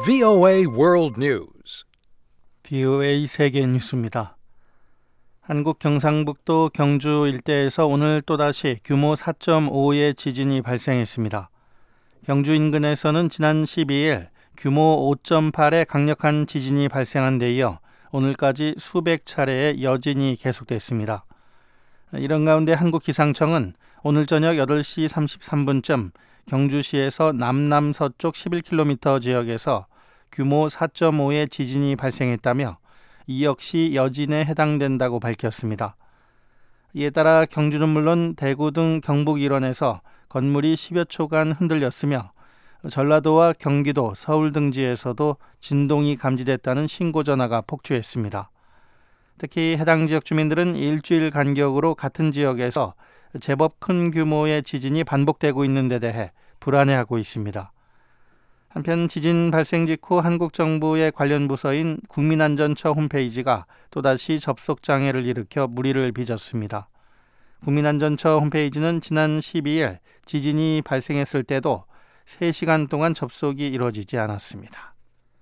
VOA World News. VOA 세계 뉴스입니다. 한국 경상북도 경주 일대에서 오늘 또다시 규모 4.5의 지진이 발생했습니다. 경주 인근에서는 지난 12일 규모 5.8의 강력한 지진이 발생한 데 이어 오늘까지 수백 차례의 여진이 계속됐습니다. 이런 가운데 한국기상청은 오늘 저녁 8시 33분쯤 경주시에서 남남서쪽 11km 지역에서 규모 4.5의 지진이 발생했다며 이 역시 여진에 해당된다고 밝혔습니다. 이에 따라 경주는 물론 대구 등 경북 일원에서 건물이 10여 초간 흔들렸으며 전라도와 경기도, 서울 등지에서도 진동이 감지됐다는 신고 전화가 폭주했습니다. 특히 해당 지역 주민들은 일주일 간격으로 같은 지역에서 제법 큰 규모의 지진이 반복되고 있는 데 대해 불안해하고 있습니다. 한편 지진 발생 직후 한국 정부의 관련 부서인 국민안전처 홈페이지가 또다시 접속 장애를 일으켜 물의를 빚었습니다. 국민안전처 홈페이지는 지난 12일 지진이 발생했을 때도 3시간 동안 접속이 이루어지지 않았습니다.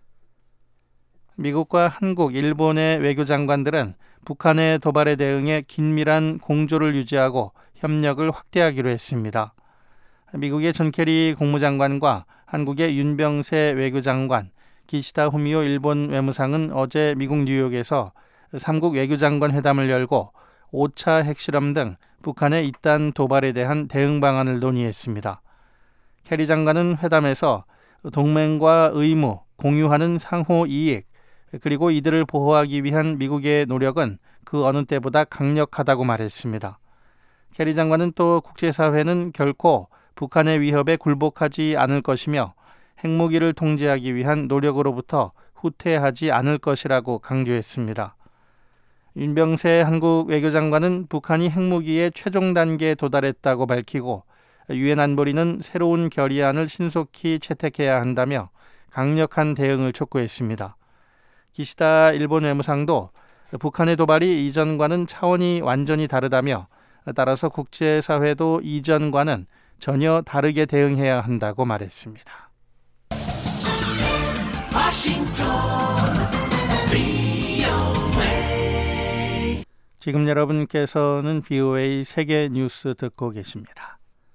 미국과 한국, 일본의 외교장관들은 북한의 도발에 대응해 긴밀한 공조를 유지하고 협력을 확대하기로 했습니다. 미국의 존 케리 국무장관과 한국의 윤병세 외교장관, 기시다 후미오 일본 외무상은 어제 미국 뉴욕에서 3국 외교장관 회담을 열고 5차 핵실험 등 북한의 잇단 도발에 대한 대응 방안을 논의했습니다. 케리 장관은 회담에서 동맹과 의무, 공유하는 상호 이익, 그리고 이들을 보호하기 위한 미국의 노력은 그 어느 때보다 강력하다고 말했습니다. 케리 장관은 또 국제사회는 결코 북한의 위협에 굴복하지 않을 것이며 핵무기를 통제하기 위한 노력으로부터 후퇴하지 않을 것이라고 강조했습니다. 윤병세 한국 외교장관은 북한이 핵무기의 최종 단계에 도달했다고 밝히고 유엔 안보리는 새로운 결의안을 신속히 채택해야 한다며 강력한 대응을 촉구했습니다. 기시다 일본 외무상도 북한의 도발이 이전과는 차원이 완전히 다르다며 따라서 국제사회도 이전과는 전혀 다르게 대응해야 한다고 말했습니다. 지금 여러분께서는 VOA 세계 뉴스 듣고 계십니다.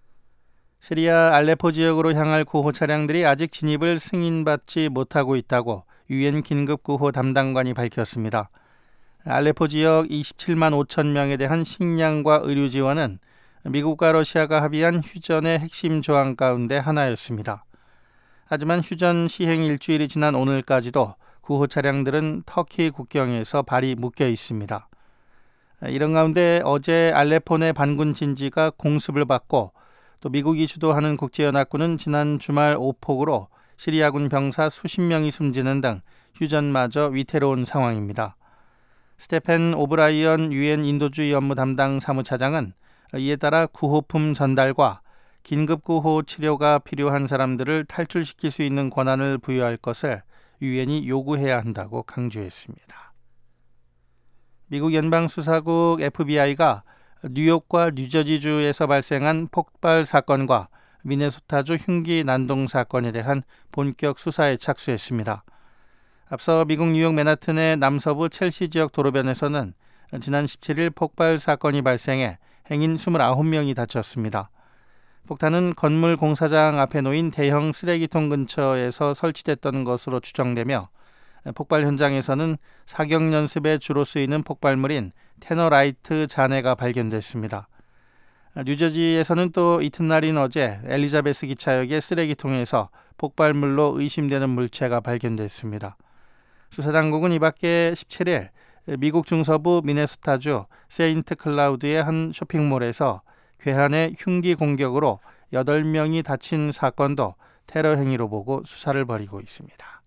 시리아 알레포 지역으로 향할 구호 차량들이 아직 진입을 승인받지 못하고 있다고 유엔 긴급구호 담당관이 밝혔습니다. 알레포 지역 27만 5천 명에 대한 식량과 의료 지원은 미국과 러시아가 합의한 휴전의 핵심 조항 가운데 하나였습니다. 하지만 휴전 시행 일주일이 지난 오늘까지도 구호 차량들은 터키 국경에서 발이 묶여 있습니다. 이런 가운데 어제 알레포 내 반군 진지가 공습을 받고 또 미국이 주도하는 국제연합군은 지난 주말 오폭으로 시리아군 병사 수십 명이 숨지는 등 휴전마저 위태로운 상황입니다. 스테펜 오브라이언 유엔 인도주의 업무 담당 사무차장은 이에 따라 구호품 전달과 긴급구호 치료가 필요한 사람들을 탈출시킬 수 있는 권한을 부여할 것을 유엔이 요구해야 한다고 강조했습니다. 미국 연방수사국 FBI가 뉴욕과 뉴저지주에서 발생한 폭발 사건과 미네소타주 흉기 난동 사건에 대한 본격 수사에 착수했습니다. 앞서 미국 뉴욕 맨하튼의 남서부 첼시 지역 도로변에서는 지난 17일 폭발 사건이 발생해 행인 29명이 다쳤습니다. 폭탄은 건물 공사장 앞에 놓인 대형 쓰레기통 근처에서 설치됐던 것으로 추정되며 폭발 현장에서는 사격 연습에 주로 쓰이는 폭발물인 테너라이트 잔해가 발견됐습니다. 뉴저지에서는 또 이튿날인 어제 엘리자베스 기차역의 쓰레기통에서 폭발물로 의심되는 물체가 발견됐습니다. 수사당국은 이 밖에 17일 미국 중서부 미네소타주 세인트 클라우드의 한 쇼핑몰에서 괴한의 흉기 공격으로 8명이 다친 사건도 테러 행위로 보고 수사를 벌이고 있습니다.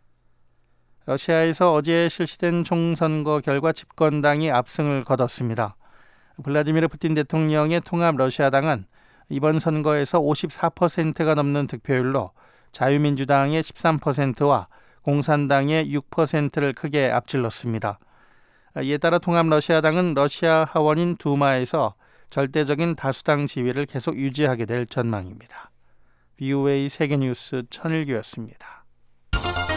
러시아에서 어제 실시된 총선거 결과 집권당이 압승을 거뒀습니다. 블라디미르 푸틴 대통령의 통합 러시아당은 이번 선거에서 54%가 넘는 득표율로 자유민주당의 13%와 공산당의 6%를 크게 앞질렀습니다. 이에 따라 통합 러시아당은 러시아 하원인 두마에서 절대적인 다수당 지위를 계속 유지하게 될 전망입니다. VOA 세계뉴스 천일규였습니다.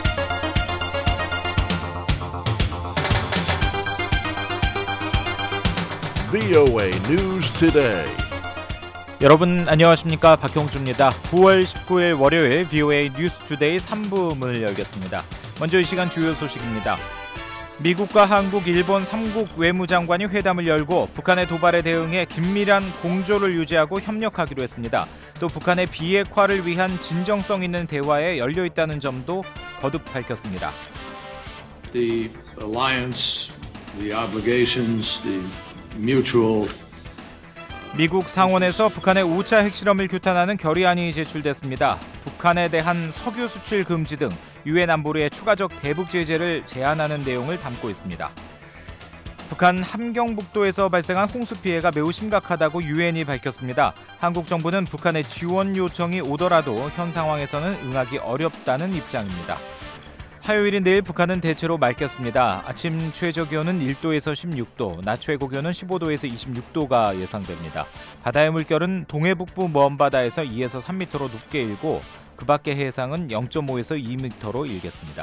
VOA News Today. 여러분 안녕하십니까? 박형주입니다. 9월 19일 월요일 VOA 뉴스 투데이 3부 문을 열겠습니다. 먼저 이 시간 주요 소식입니다. 미국과 한국, 일본 3국 외무장관이 회담을 열고 북한의 도발에 대응해 긴밀한 공조를 유지하고 협력하기로 했습니다. 또 북한의 비핵화를 위한 진정성 있는 대화에 열려 있다는 점도 거듭 밝혔습니다. The alliance, the obligations, the mutual 미국 상원에서 북한의 5차 핵실험을 규탄하는 결의안이 제출됐습니다. 북한에 대한 석유 수출 금지 등 유엔 안보리의 추가적 대북 제재를 제한하는 내용을 담고 있습니다. 북한 함경북도에서 발생한 홍수 피해가 매우 심각하다고 유엔이 밝혔습니다. 한국 정부는 북한의 지원 요청이 오더라도 현 상황에서는 응하기 어렵다는 입장입니다. 화요일인 내일 북한은 대체로 맑겠습니다. 아침 최저기온은 1도에서 16도, 낮 최고기온은 15도에서 26도가 예상됩니다. 바다의 물결은 동해북부 먼바다에서 2에서 3m로 높게 일고 그 밖의 해상은 0.5에서 2m로 일겠습니다.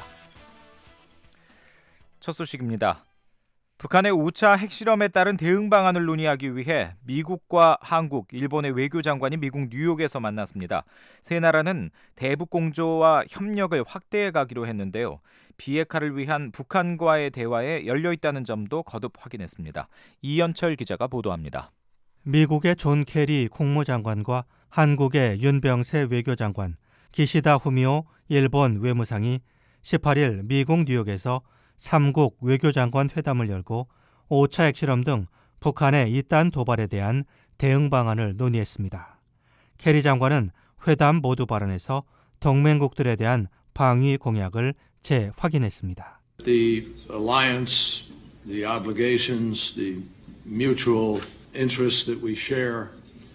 첫 소식입니다. 북한의 5차 핵실험에 따른 대응 방안을 논의하기 위해 미국과 한국, 일본의 외교장관이 미국 뉴욕에서 만났습니다. 세 나라는 대북 공조와 협력을 확대해 가기로 했는데요. 비핵화를 위한 북한과의 대화에 열려 있다는 점도 거듭 확인했습니다. 이현철 기자가 보도합니다. 미국의 존 케리 국무장관과 한국의 윤병세 외교장관, 기시다 후미오 일본 외무상이 18일 미국 뉴욕에서 3국 외교장관 회담을 열고 5차 핵실험 등 북한의 이딴 도발에 대한 대응 방안을 논의했습니다. 케리 장관은 회담 모두 발언에서 동맹국들에 대한 방위 공약을 재확인했습니다. The alliance, the obligations, the mutual interests that we share.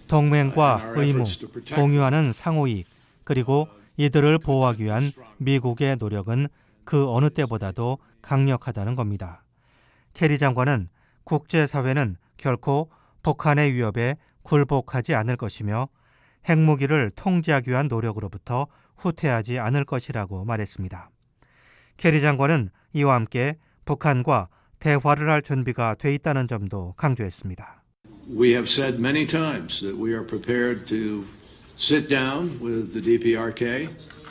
동맹과 의무, 공유하는 상호이익, 그리고 이들을 보호하기 위한 미국의 노력은 그 어느 때보다도 강력하다는 겁니다. 케리 장관은 국제사회는 결코 북한의 위협에 굴복하지 않을 것이며 핵무기를 통제하기 위한 노력으로부터 후퇴하지 않을 것이라고 말했습니다. 케리 장관은 이와 함께 북한과 대화를 할 준비가 돼 있다는 점도 강조했습니다. We have said many times that we are prepared to sit down with the DPRK.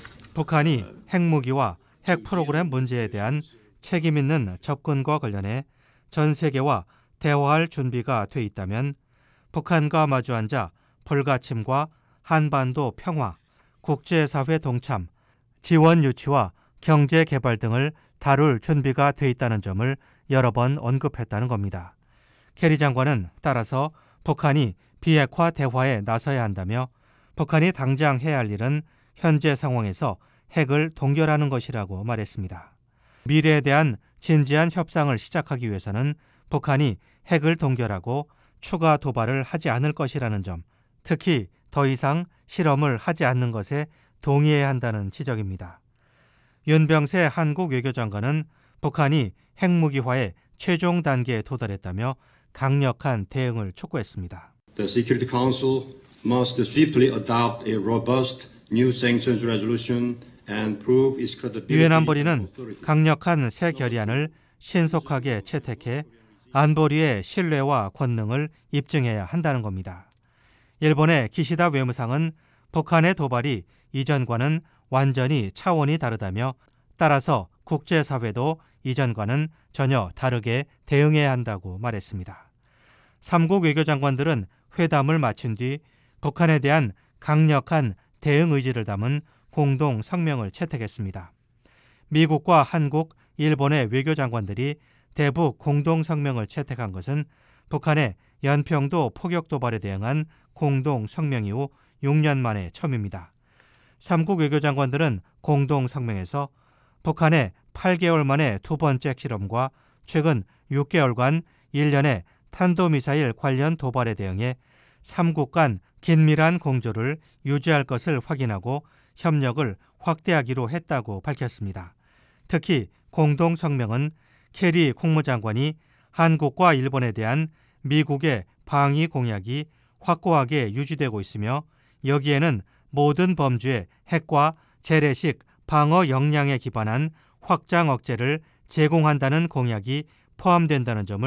북한이 핵무기와 핵 프로그램 문제에 대한 책임 있는 접근과 관련해 전 세계와 대화할 준비가 돼 있다면 북한과 마주 앉아 불가침과 한반도 평화, 국제사회 동참, 지원 유치와 경제 개발 등을 다룰 준비가 돼 있다는 점을 여러 번 언급했다는 겁니다. 케리 장관은 따라서 북한이 비핵화 대화에 나서야 한다며 북한이 당장 해야 할 일은 현재 상황에서 핵을 동결하는 것이라고 말했습니다. 미래에 대한 진지한 협상을 시작하기 위해서는 북한이 핵을 동결하고 추가 도발을 하지 않을 것이라는 점, 특히 더 이상 실험을 하지 않는 것에 동의해야 한다는 지적입니다. 윤병세 한국 외교장관은 북한이 핵무기화의 최종 단계에 도달했다며 강력한 대응을 촉구했습니다. The Security Council must swiftly adopt a robust new sanctions resolution and prove its credibility. 유엔 안보리는 강력한 새 결의안을 신속하게 채택해 안보리의 신뢰와 권능을 입증해야 한다는 겁니다. 일본의 기시다 외무상은 북한의 도발이 이전과는 완전히 차원이 다르다며 따라서 국제사회도 이전과는 전혀 다르게 대응해야 한다고 말했습니다. 3국 외교장관들은 회담을 마친 뒤 북한에 대한 강력한 대응 의지를 담은 공동 성명을 채택했습니다. 미국과 한국, 일본의 외교장관들이 대북 공동 성명을 채택한 것은 북한의 연평도 포격 도발에 대응한 공동 성명 이후 6년 만에 처음입니다. 3국 외교장관들은 공동 성명에서 북한의 8개월 만에 두 번째 핵실험과 최근 6개월간 일련의 탄도미사일 관련 도발에 대응해 3국 간 긴밀한 공조를 유지할 것을 확인하고 협력을 확대하기로 했다고 밝혔습니다. 특히 공동 성명은 케리 국무장관이 한국과 일본에 대한 미국의 방위 공약이 확고하게 유지되고 있으며 여기에는 모든 범주의 핵과 재래식 방어 역량에 기반한 확장 억제를 제공한다는 공약이 포함된다는 점을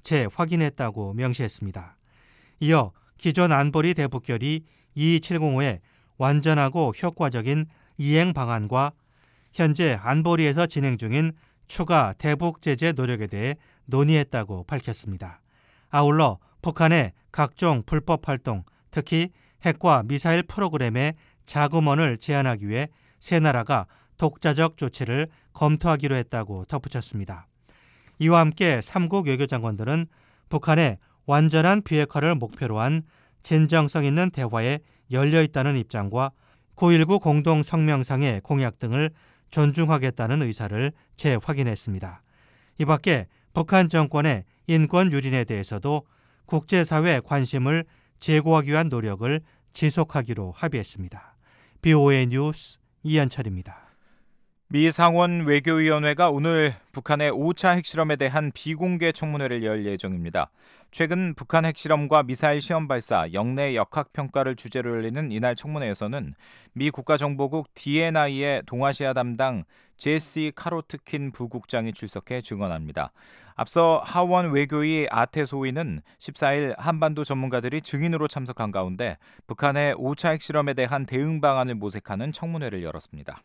재확인했다고 명시했습니다. 이어 기존 안보리 대북결의 2705의 완전하고 효과적인 이행 방안과 현재 안보리에서 진행 중인 추가 대북 제재 노력에 대해 논의했다고 밝혔습니다. 아울러 북한의 각종 불법 활동, 특히 핵과 미사일 프로그램의 자금원을 제한하기 위해 세 나라가 독자적 조치를 검토하기로 했다고 덧붙였습니다. 이와 함께 3국 외교장관들은 북한의 완전한 비핵화를 목표로 한 진정성 있는 대화에 열려있다는 입장과 9.19 공동성명상의 공약 등을 존중하겠다는 의사를 재확인했습니다. 이 밖에 북한 정권의 인권 유린에 대해서도 국제사회 관심을 제고하기 위한 노력을 지속하기로 합의했습니다. BOA 뉴스 이한철입니다. 미 상원 외교위원회가 오늘 북한의 5차 핵실험에 대한 비공개 청문회를 열 예정입니다. 최근 북한 핵실험과 미사일 시험 발사, 영내 역학평가를 주제로 열리는 이날 청문회에서는 미 국가정보국 DNI의 동아시아 담당 제시 카로트킨 부국장이 출석해 증언합니다. 앞서 하원 외교위 아테소위는 14일 한반도 전문가들이 증인으로 참석한 가운데 북한의 5차 핵실험에 대한 대응 방안을 모색하는 청문회를 열었습니다.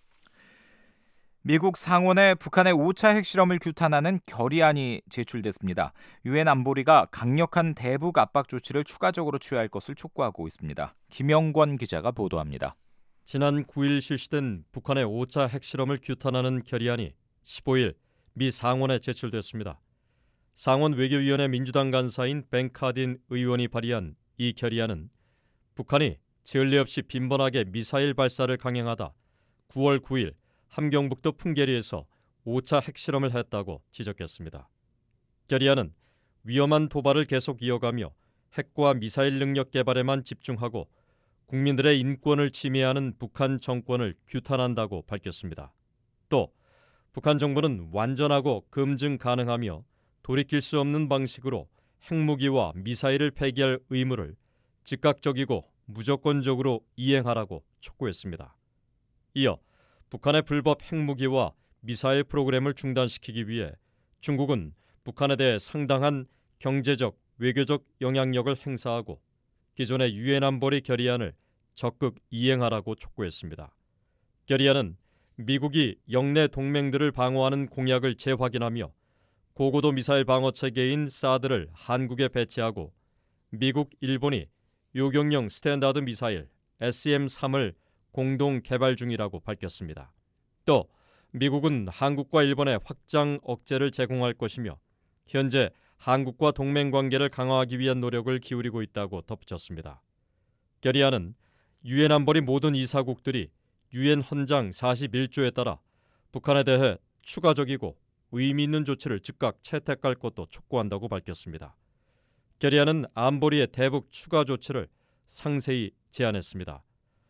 미국 상원에 북한의 5차 핵실험을 규탄하는 결의안이 제출됐습니다. 유엔 안보리가 강력한 대북 압박 조치를 추가적으로 취할 것을 촉구하고 있습니다. 김영권 기자가 보도합니다. 지난 9일 실시된 북한의 5차 핵실험을 규탄하는 결의안이 15일 미 상원에 제출됐습니다. 상원 외교위원회 민주당 간사인 벤 카딘 의원이 발의한 이 결의안은 북한이 전례 없이 빈번하게 미사일 발사를 강행하다 9월 9일 함경북도 풍계리에서 5차 핵실험을 했다고 지적했습니다. 결의안은 위험한 도발을 계속 이어가며 핵과 미사일 능력 개발에만 집중하고 국민들의 인권을 침해하는 북한 정권을 규탄한다고 밝혔습니다. 또 북한 정부는 완전하고 검증 가능하며 돌이킬 수 없는 방식으로 핵무기와 미사일을 폐기할 의무를 즉각적이고 무조건적으로 이행하라고 촉구했습니다. 이어 북한의 불법 핵무기와 미사일 프로그램을 중단시키기 위해 중국은 북한에 대해 상당한 경제적, 외교적 영향력을 행사하고 기존의 유엔 안보리 결의안을 적극 이행하라고 촉구했습니다. 결의안은 미국이 영내 동맹들을 방어하는 공약을 재확인하며 고고도 미사일 방어 체계인 사드를 한국에 배치하고 미국, 일본이 요격용 스탠다드 미사일 SM-3을 공동 개발 중이라고 밝혔습니다. 또 미국은 한국과 일본의 확장 억제를 제공할 것이며 현재 한국과 동맹 관계를 강화하기 위한 노력을 기울이고 있다고 덧붙였습니다. 결의안은 유엔 안보리 모든 이사국들이 유엔 헌장 41조에 따라 북한에 대해 추가적이고 의미 있는 조치를 즉각 채택할 것도 촉구한다고 밝혔습니다. 결의안은 안보리의 대북 추가 조치를 상세히 제안했습니다.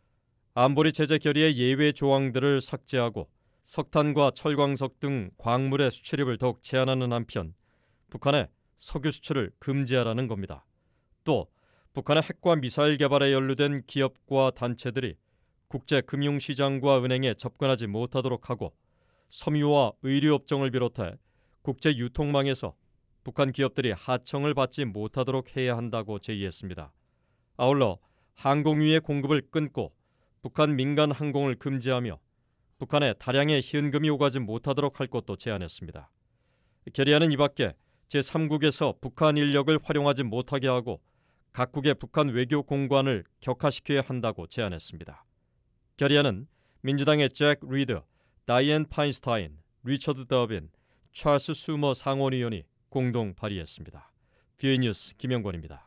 안보리 제재 결의의 예외 조항들을 삭제하고 석탄과 철광석 등 광물의 수출입을 더욱 제한하는 한편 북한의 석유 수출을 금지하라는 겁니다. 또 북한의 핵과 미사일 개발에 연루된 기업과 단체들이 국제 금융시장과 은행에 접근하지 못하도록 하고 섬유와 의류업종을 비롯해 국제 유통망에서 북한 기업들이 하청을 받지 못하도록 해야 한다고 제의했습니다. 아울러 항공유의 공급을 끊고 북한 민간 항공을 금지하며 북한에 다량의 현금이 오가지 못하도록 할 것도 제안했습니다. 결의안은 이 밖에 제3국에서 북한 인력을 활용하지 못하게 하고 각국의 북한 외교 공관을 격화시켜야 한다고 제안했습니다. 결의안은 민주당의 잭 리드, 다이앤 파인스타인, 리처드 더빈, 찰스 수머 상원의원이 공동 발의했습니다. BOA 뉴스 김영권입니다.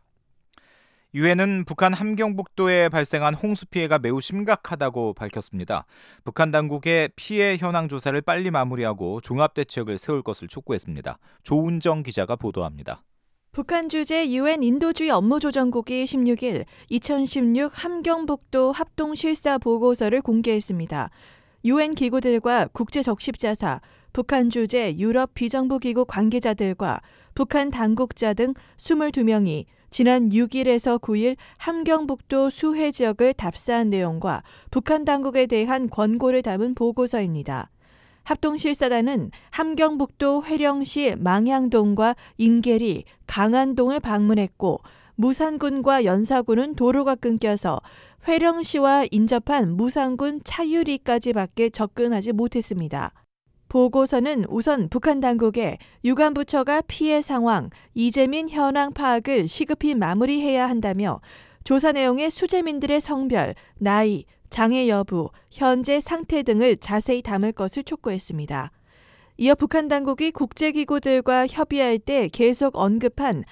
유엔은 북한 함경북도에 발생한 홍수 피해가 매우 심각하다고 밝혔습니다. 북한 당국의 피해 현황 조사를 빨리 마무리하고 종합대책을 세울 것을 촉구했습니다. 조은정 기자가 보도합니다. 북한 주재 유엔 인도주의 업무조정국이 16일 2016 함경북도 합동실사 보고서를 공개했습니다. 유엔 기구들과 국제적십자사, 북한 주재 유럽 비정부기구 관계자들과 북한 당국자 등 22명이 지난 6일에서 9일 함경북도 수해 지역을 답사한 내용과 북한 당국에 대한 권고를 담은 보고서입니다. 합동실사단은 함경북도 회령시 망향동과 인계리, 강안동을 방문했고 무산군과 연사군은 도로가 끊겨서 회령시와 인접한 무산군 차유리까지밖에 접근하지 못했습니다. 보고서는 우선 북한 당국에 유관부처가 피해 상황, 이재민 현황 파악을 시급히 마무리해야 한다며 조사 내용에 수재민들의 성별, 나이, 장애 여부, 현재 상태 등을 자세히 담을 것을 촉구했습니다. 이어 북한 당국이 국제기구들과 협의할 때 계속 언급한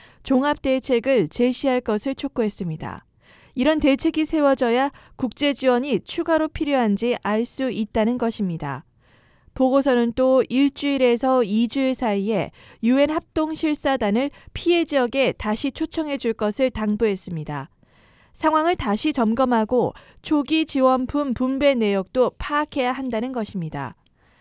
종합대책을 제시할 것을 촉구했습니다. 이런 대책이 세워져야 국제 지원이 추가로 필요한지 알 수 있다는 것입니다. 보고서는 또 일주일에서 2주일 사이에 유엔 합동실사단을 피해 지역에 다시 초청해 줄 것을 당부했습니다. 상황을 다시 점검하고 초기 지원품 분배 내역도 파악해야 한다는 것입니다.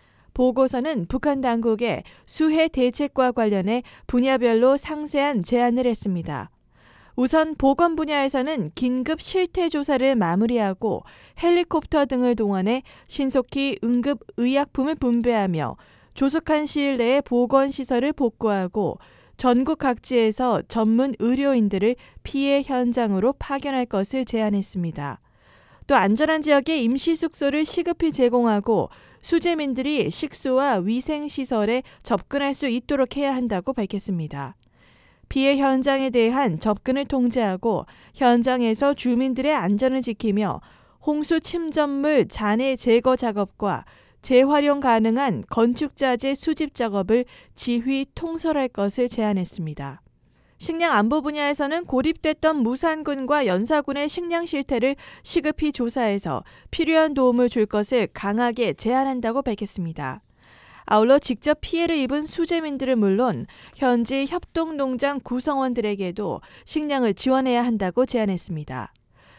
보고서는 북한 당국에 수해 대책과 관련해 분야별로 상세한 제안을 했습니다. 우선 보건 분야에서는 긴급 실태 조사를 마무리하고 헬리콥터 등을 동원해 신속히 응급 의약품을 분배하며 조속한 시일 내에 보건시설을 복구하고 전국 각지에서 전문 의료인들을 피해 현장으로 파견할 것을 제안했습니다. 또 안전한 지역에 임시 숙소를 시급히 제공하고 수재민들이 식수와 위생시설에 접근할 수 있도록 해야 한다고 밝혔습니다. 피해 현장에 대한 접근을 통제하고 현장에서 주민들의 안전을 지키며 홍수 침전물 잔해 제거 작업과 재활용 가능한 건축자재 수집 작업을 지휘 통솔할 것을 제안했습니다. 식량 안보 분야에서는 고립됐던 무산군과 연사군의 식량 실태를 시급히 조사해서 필요한 도움을 줄 것을 강하게 제안한다고 밝혔습니다. 아울러 직접 피해를 입은 수재민들은 물론 현지 협동농장 구성원들에게도 식량을 지원해야 한다고 제안했습니다.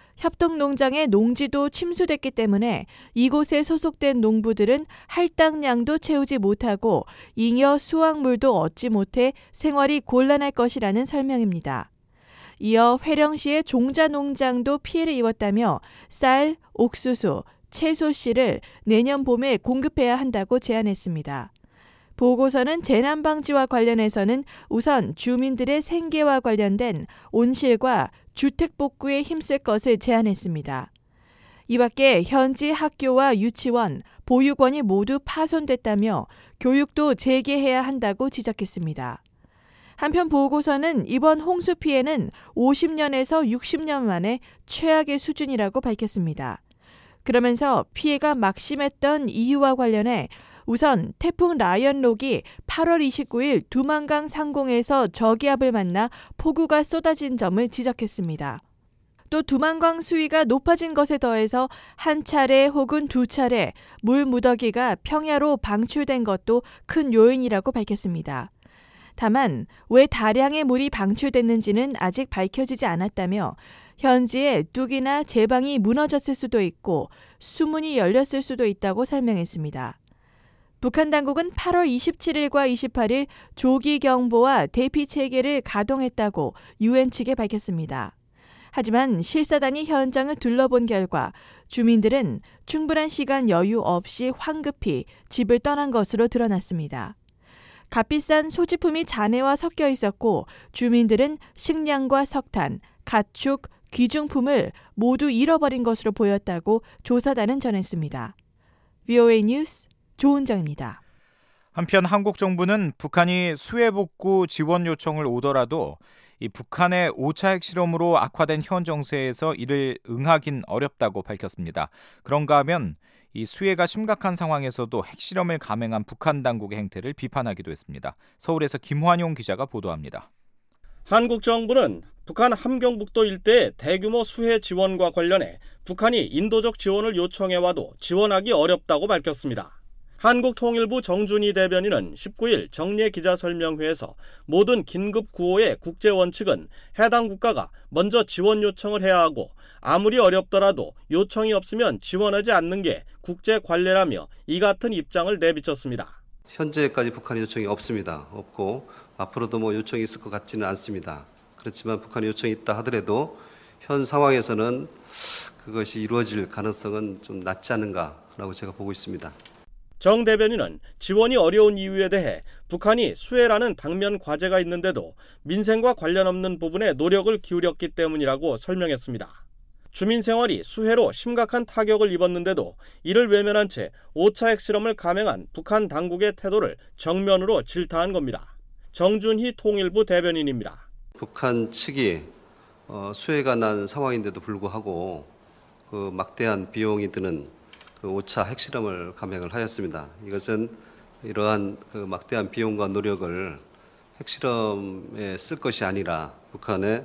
협동농장의 농지도 침수됐기 때문에 이곳에 소속된 농부들은 할당량도 채우지 못하고 잉여 수확물도 얻지 못해 생활이 곤란할 것이라는 설명입니다. 이어 회령시의 종자농장도 피해를 입었다며 쌀, 옥수수, 채소씨를 내년 봄에 공급해야 한다고 제안했습니다. 보고서는 재난방지와 관련해서는 우선 주민들의 생계와 관련된 온실과 주택 복구에 힘쓸 것을 제안했습니다. 이 밖에 현지 학교와 유치원, 보육원이 모두 파손됐다며 교육도 재개해야 한다고 지적했습니다. 한편 보고서는 이번 홍수 피해는 50년에서 60년 만에 최악의 수준이라고 밝혔습니다. 그러면서 피해가 막심했던 이유와 관련해 우선 태풍 라이언록이 8월 29일 두만강 상공에서 저기압을 만나 폭우가 쏟아진 점을 지적했습니다. 또 두만강 수위가 높아진 것에 더해서 한 차례 혹은 두 차례 물 무더기가 평야로 방출된 것도 큰 요인이라고 밝혔습니다. 다만 왜 다량의 물이 방출됐는지는 아직 밝혀지지 않았다며 현지에 뚝이나 제방이 무너졌을 수도 있고 수문이 열렸을 수도 있다고 설명했습니다. 북한 당국은 8월 27일과 28일 조기경보와 대피체계를 가동했다고 유엔 측에 밝혔습니다. 하지만 실사단이 현장을 둘러본 결과 주민들은 충분한 시간 여유 없이 황급히 집을 떠난 것으로 드러났습니다. 값비싼 소지품이 잔해와 섞여 있었고 주민들은 식량과 석탄, 가축, 귀중품을 모두 잃어버린 것으로 보였다고 조사단은 전했습니다. VOA 뉴스 조은정입니다. 한편 한국 정부는 북한이 수해 복구 지원 요청을 오더라도 이 북한의 5차 핵실험으로 악화된 현 정세에서 이를 응하긴 어렵다고 밝혔습니다. 그런가 하면 이 수해가 심각한 상황에서도 핵실험을 감행한 북한 당국의 행태를 비판하기도 했습니다. 서울에서 김환용 기자가 보도합니다. 한국 정부는 북한 함경북도 일대의 대규모 수해 지원과 관련해 북한이 인도적 지원을 요청해와도 지원하기 어렵다고 밝혔습니다. 한국통일부 정준희 대변인은 19일 정례 기자설명회에서 모든 긴급 구호의 국제원칙은 해당 국가가 먼저 지원 요청을 해야 하고 아무리 어렵더라도 요청이 없으면 지원하지 않는 게 국제관례라며 이 같은 입장을 내비쳤습니다. 현재까지 북한의 요청이 없습니다. 없고 앞으로도 요청이 있을 것 같지는 않습니다. 그렇지만 북한의 요청이 있다 하더라도 현 상황에서는 그것이 이루어질 가능성은 좀 낮지 않은가라고 제가 보고 있습니다. 정 대변인은 지원이 어려운 이유에 대해 북한이 수해라는 당면 과제가 있는데도 민생과 관련 없는 부분에 노력을 기울였기 때문이라고 설명했습니다. 주민 생활이 수해로 심각한 타격을 입었는데도 이를 외면한 채 5차 핵실험을 감행한 북한 당국의 태도를 정면으로 질타한 겁니다. 정준희 통일부 대변인입니다. 북한 측이 수해가 난 상황인데도 불구하고 그 막대한 비용이 드는 그 5차 핵실험을 감행을 하였습니다. 이것은 이러한 그 막대한 비용과 노력을 핵실험에 쓸 것이 아니라 북한의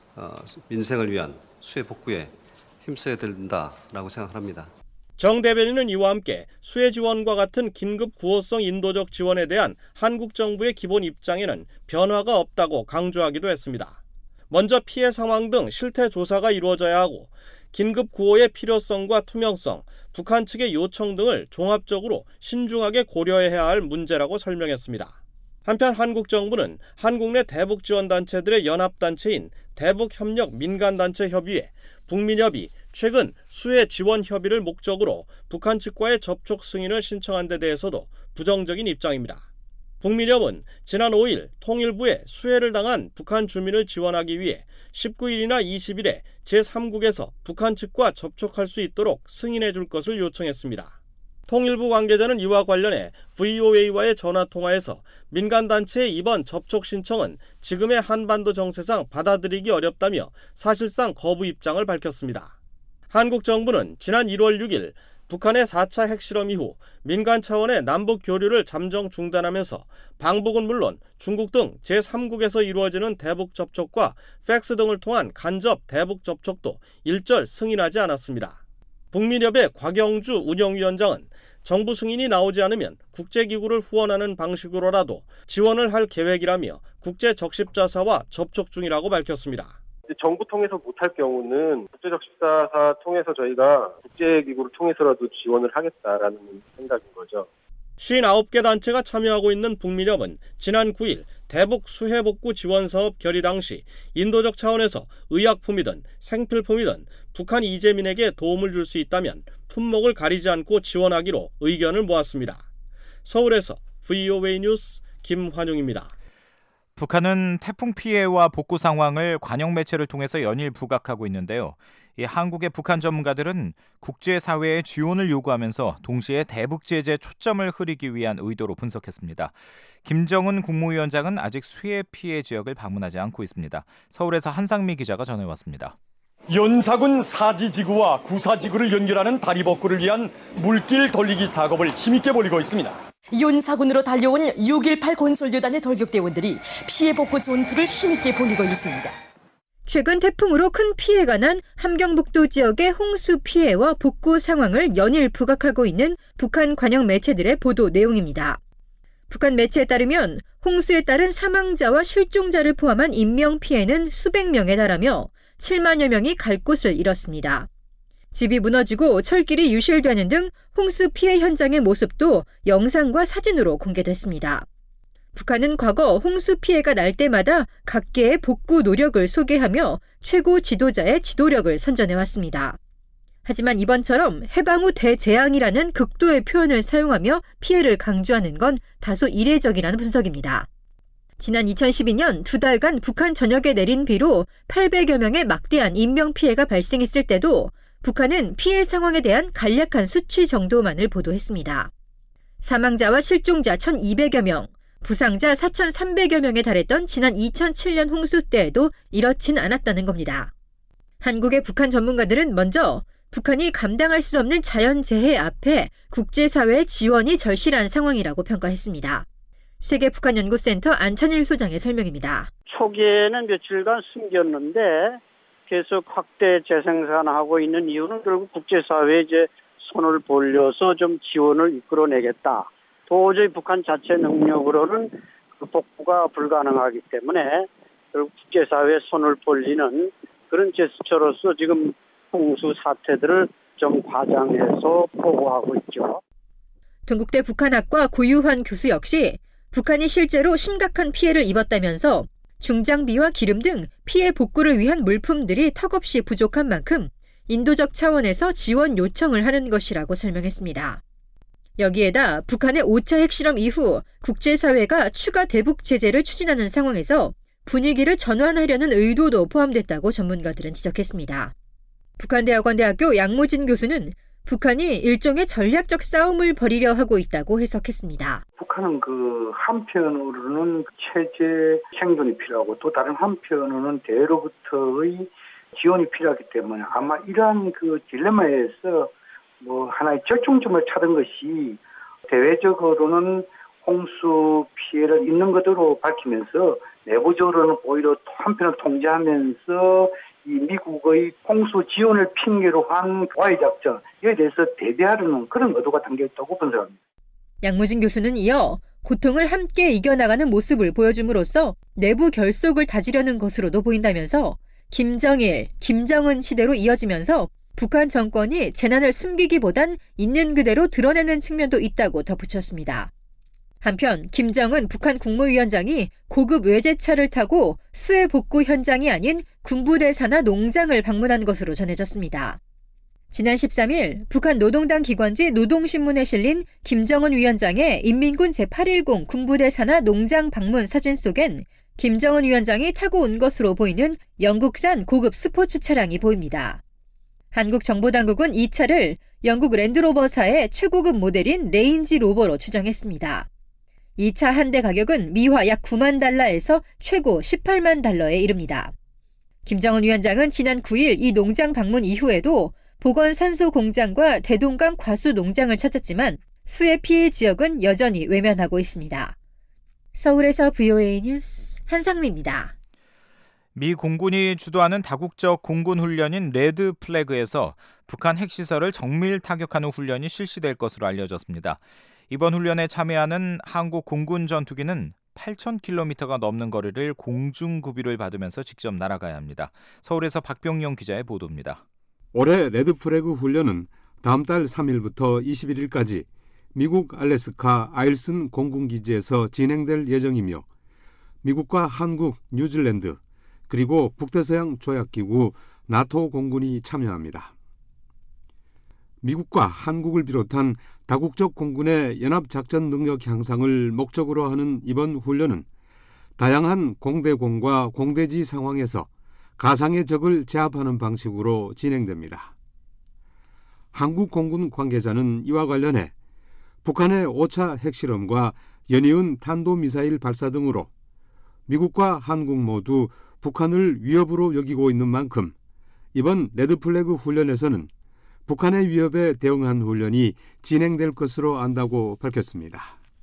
민생을 위한 수해 복구에 힘써야 된다라고 생각합니다. 정 대변인은 이와 함께 수해 지원과 같은 긴급 구호성 인도적 지원에 대한 한국 정부의 기본 입장에는 변화가 없다고 강조하기도 했습니다. 먼저 피해 상황 등 실태 조사가 이루어져야 하고 긴급 구호의 필요성과 투명성, 북한 측의 요청 등을 종합적으로 신중하게 고려해야 할 문제라고 설명했습니다. 한편 한국 정부는 한국 내 대북 지원 단체들의 연합단체인 대북협력 민간단체 협의회, 북민협이 최근 수해 지원 협의를 목적으로 북한 측과의 접촉 승인을 신청한 데 대해서도 부정적인 입장입니다. 북민협은 지난 5일 통일부에 수해를 당한 북한 주민을 지원하기 위해 19일이나 20일에 제3국에서 북한 측과 접촉할 수 있도록 승인해 줄 것을 요청했습니다. 통일부 관계자는 이와 관련해 VOA와의 전화통화에서 민간단체의 이번 접촉 신청은 지금의 한반도 정세상 받아들이기 어렵다며 사실상 거부 입장을 밝혔습니다. 한국 정부는 지난 1월 6일 북한의 4차 핵실험 이후 민간 차원의 남북 교류를 잠정 중단하면서 방북은 물론 중국 등 제3국에서 이루어지는 대북 접촉과 팩스 등을 통한 간접 대북 접촉도 일절 승인하지 않았습니다. 북민협의 곽영주 운영위원장은 정부 승인이 나오지 않으면 국제기구를 후원하는 방식으로라도 지원을 할 계획이라며 국제적십자사와 접촉 중이라고 밝혔습니다. 정부 통해서 못할 경우는 국제적십자사 통해서 저희가 국제기구를 통해서라도 지원을 하겠다라는 생각인 거죠. 59개 단체가 참여하고 있는 북민협은 지난 9일 대북 수해복구 지원사업 결의 당시 인도적 차원에서 의약품이든 생필품이든 북한 이재민에게 도움을 줄 수 있다면 품목을 가리지 않고 지원하기로 의견을 모았습니다. 서울에서 VOA 뉴스 김환용입니다. 북한은 태풍 피해와 복구 상황을 관영 매체를 통해서 연일 부각하고 있는데요. 이 한국의 북한 전문가들은 국제사회의 지원을 요구하면서 동시에 대북 제재에 초점을 흐리기 위한 의도로 분석했습니다. 김정은 국무위원장은 아직 수해 피해 지역을 방문하지 않고 있습니다. 서울에서 한상미 기자가 전해왔습니다. 연사군 사지지구와 구사지구를 연결하는 다리 복구를 위한 물길 돌리기 작업을 힘있게 벌이고 있습니다. 연사군으로 달려온 6.18 건설여단의 돌격대원들이 피해 복구 전투를 힘있게 벌이고 있습니다. 최근 태풍으로 큰 피해가 난 함경북도 지역의 홍수 피해와 복구 상황을 연일 부각하고 있는 북한 관영 매체들의 보도 내용입니다. 북한 매체에 따르면 홍수에 따른 사망자와 실종자를 포함한 인명 피해는 수백 명에 달하며 7만여 명이 갈 곳을 잃었습니다. 집이 무너지고 철길이 유실되는 등 홍수 피해 현장의 모습도 영상과 사진으로 공개됐습니다. 북한은 과거 홍수 피해가 날 때마다 각계의 복구 노력을 소개하며 최고 지도자의 지도력을 선전해왔습니다. 하지만 이번처럼 해방 후 대재앙이라는 극도의 표현을 사용하며 피해를 강조하는 건 다소 이례적이라는 분석입니다. 지난 2012년 2달간 북한 전역에 내린 비로 800여 명의 막대한 인명피해가 발생했을 때도 북한은 피해 상황에 대한 간략한 수치 정도만을 보도했습니다. 사망자와 실종자 1,200여 명, 부상자 4,300여 명에 달했던 지난 2007년 홍수 때에도 이렇진 않았다는 겁니다. 한국의 북한 전문가들은 먼저 북한이 감당할 수 없는 자연재해 앞에 국제사회의 지원이 절실한 상황이라고 평가했습니다. 세계북한연구센터 안찬일 소장의 설명입니다. 초기에는 며칠간 숨겼는데 계속 확대 재생산하고 있는 이유는 결국 국제사회에 이제 손을 벌려서 좀 지원을 이끌어내겠다. 도저히 북한 자체 능력으로는 그 복구가 불가능하기 때문에 결국 국제사회에 손을 벌리는 그런 제스처로서 지금 홍수 사태들을 좀 과장해서 보고하고 있죠. 동국대 북한학과 고유환 교수 역시 북한이 실제로 심각한 피해를 입었다면서 중장비와 기름 등 피해 복구를 위한 물품들이 턱없이 부족한 만큼 인도적 차원에서 지원 요청을 하는 것이라고 설명했습니다. 여기에다 북한의 5차 핵실험 이후 국제사회가 추가 대북 제재를 추진하는 상황에서 분위기를 전환하려는 의도도 포함됐다고 전문가들은 지적했습니다. 북한대학원대학교 양모진 교수는 북한이 일종의 전략적 싸움을 벌이려 하고 있다고 해석했습니다. 북한은 한편으로는 체제 생존이 필요하고 또 다른 한편으로는 대로부터의 지원이 필요하기 때문에 아마 이러한 딜레마에서 하나의 절충점을 찾은 것이 대외적으로는 홍수 피해를 있는 것으로 밝히면서 내부적으로는 오히려 한편을 통제하면서 이 미국의 홍수 지원을 핑계로 한 와해 작전에 대해서 대비하려는 그런 의도가 담겨 있다고 분석합니다. 양무진 교수는 이어 고통을 함께 이겨나가는 모습을 보여줌으로써 내부 결속을 다지려는 것으로도 보인다면서 김정일, 김정은 시대로 이어지면서 북한 정권이 재난을 숨기기보단 있는 그대로 드러내는 측면도 있다고 덧붙였습니다. 한편 김정은 북한 국무위원장이 고급 외제차를 타고 수해 복구 현장이 아닌 군부대 산하 농장을 방문한 것으로 전해졌습니다. 지난 13일 북한 노동당 기관지 노동신문에 실린 김정은 위원장의 인민군 제810 군부대 산하 농장 방문 사진 속엔 김정은 위원장이 타고 온 것으로 보이는 영국산 고급 스포츠 차량이 보입니다. 한국 정보당국은 이 차를 영국 랜드로버사의 최고급 모델인 레인지 로버로 추정했습니다. 이 차 한 대 가격은 미화 약 9만 달러에서 최고 18만 달러에 이릅니다. 김정은 위원장은 지난 9일 이 농장 방문 이후에도 보건산소 공장과 대동강 과수 농장을 찾았지만 수해 피해 지역은 여전히 외면하고 있습니다. 서울에서 VOA 뉴스 한상미입니다. 미 공군이 주도하는 다국적 공군 훈련인 레드 플래그에서 북한 핵시설을 정밀 타격하는 훈련이 실시될 것으로 알려졌습니다. 이번 훈련에 참여하는 한국 공군 전투기는 8,000km가 넘는 거리를 공중구비를 받으면서 직접 날아가야 합니다. 서울에서 박병영 기자의 보도입니다. 올해 레드 플래그 훈련은 다음 달 3일부터 21일까지 미국 알래스카 아일슨 공군기지에서 진행될 예정이며 미국과 한국, 뉴질랜드, 그리고 북대서양 조약기구 나토 공군이 참여합니다. 미국과 한국을 비롯한 다국적 공군의 연합작전 능력 향상을 목적으로 하는 이번 훈련은 다양한 공대공과 공대지 상황에서 가상의 적을 제압하는 방식으로 진행됩니다. 한국 공군 관계자는 이와 관련해 북한의 5차 핵실험과 연이은 탄도미사일 발사 등으로 미국과 한국 모두 북한을 위협으로 여기고 있는 만큼 이번 레드플래그 훈련에서는 북한의 위협에 대응한 훈련이 진행될 것으로 안다고 밝혔습니다.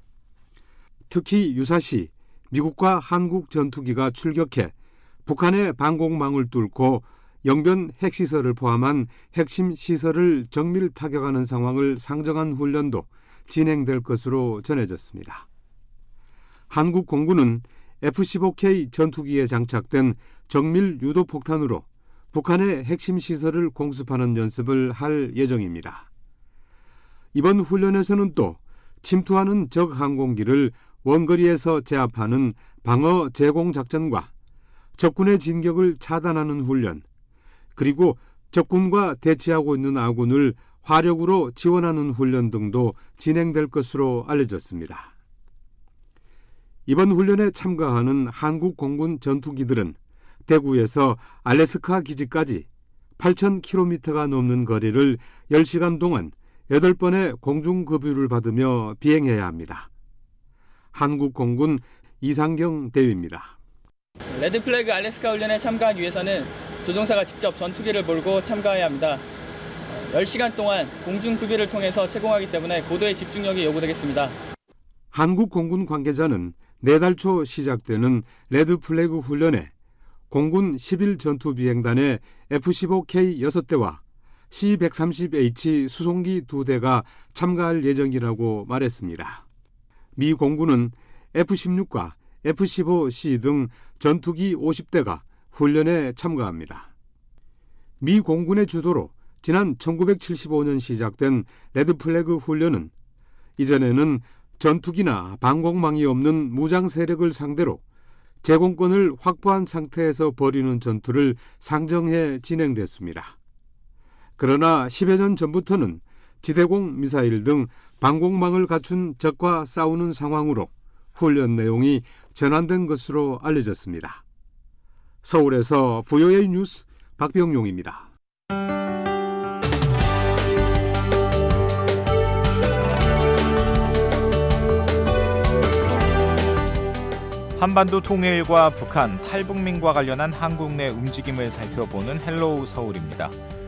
특히 유사시 미국과 한국 전투기가 출격해 북한의 방공망을 뚫고 영변 핵시설을 포함한 핵심 시설을 정밀 타격하는 상황을 상정한 훈련도 진행될 것으로 전해졌습니다. 한국 공군은 F-15K 전투기에 장착된 정밀 유도폭탄으로 북한의 핵심 시설을 공습하는 연습을 할 예정입니다. 이번 훈련에서는 또 침투하는 적 항공기를 원거리에서 제압하는 방어 제공 작전과 적군의 진격을 차단하는 훈련, 그리고 적군과 대치하고 있는 아군을 화력으로 지원하는 훈련 등도 진행될 것으로 알려졌습니다. 이번 훈련에 참가하는 한국 공군 전투기들은 대구에서 알래스카 기지까지 8,000km가 넘는 거리를 10시간 동안 8번의 공중급유를 받으며 비행해야 합니다. 한국 공군 이상경 대위입니다. 레드플래그 알래스카 훈련에 참가하기 위해서는 조종사가 직접 전투기를 몰고 참가해야 합니다. 10시간 동안 공중급유를 통해서 채공하기 때문에 고도의 집중력이 요구되겠습니다. 한국 공군 관계자는 내달 초 시작되는 레드플래그 훈련에 공군 11 전투비행단의 F-15K 6대와 C-130H 수송기 2대가 참가할 예정이라고 말했습니다. 미 공군은 F-16과 F-15C 등 전투기 50대가 훈련에 참가합니다. 미 공군의 주도로 지난 1975년 시작된 레드플래그 훈련은 이전에는 전투기나 방공망이 없는 무장 세력을 상대로 제공권을 확보한 상태에서 벌이는 전투를 상정해 진행됐습니다. 그러나 10여 년 전부터는 지대공 미사일 등 방공망을 갖춘 적과 싸우는 상황으로 훈련 내용이 전환된 것으로 알려졌습니다. 서울에서 VOA 뉴스 박병용입니다. 한반도 통일과 북한, 탈북민과 관련한 한국 내 움직임을 살펴보는 헬로우 서울입니다.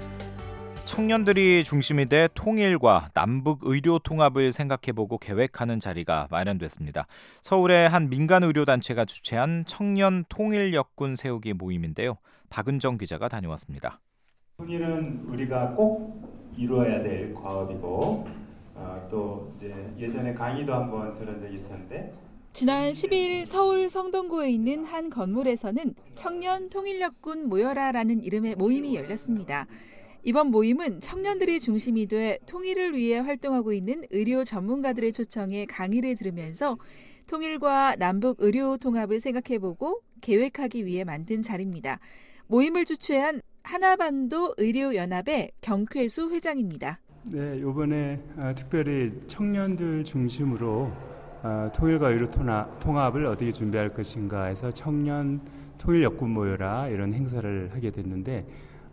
청년들이 중심이 돼 통일과 남북 의료 통합을 생각해보고 계획하는 자리가 마련됐습니다. 서울의 한 민간 의료단체가 주최한 청년 통일 역군 세우기 모임인데요. 박은정 기자가 다녀왔습니다. 통일은 우리가 꼭 이루어야 될 과업이고 또 이제 예전에 강의도 한번 들은 적이 있었는데 지난 12일 서울 성동구에 있는 한 건물에서는 청년 통일역군 모여라라는 이름의 모임이 열렸습니다. 이번 모임은 청년들이 중심이 돼 통일을 위해 활동하고 있는 의료 전문가들을 초청해 강의를 들으면서 통일과 남북 의료 통합을 생각해보고 계획하기 위해 만든 자리입니다. 모임을 주최한 하나반도 의료연합의 경쾌수 회장입니다. 네, 이번에 특별히 청년들 중심으로 통일과 의료 통합을 어떻게 준비할 것인가 해서 청년 통일 역군 모여라 이런 행사를 하게 됐는데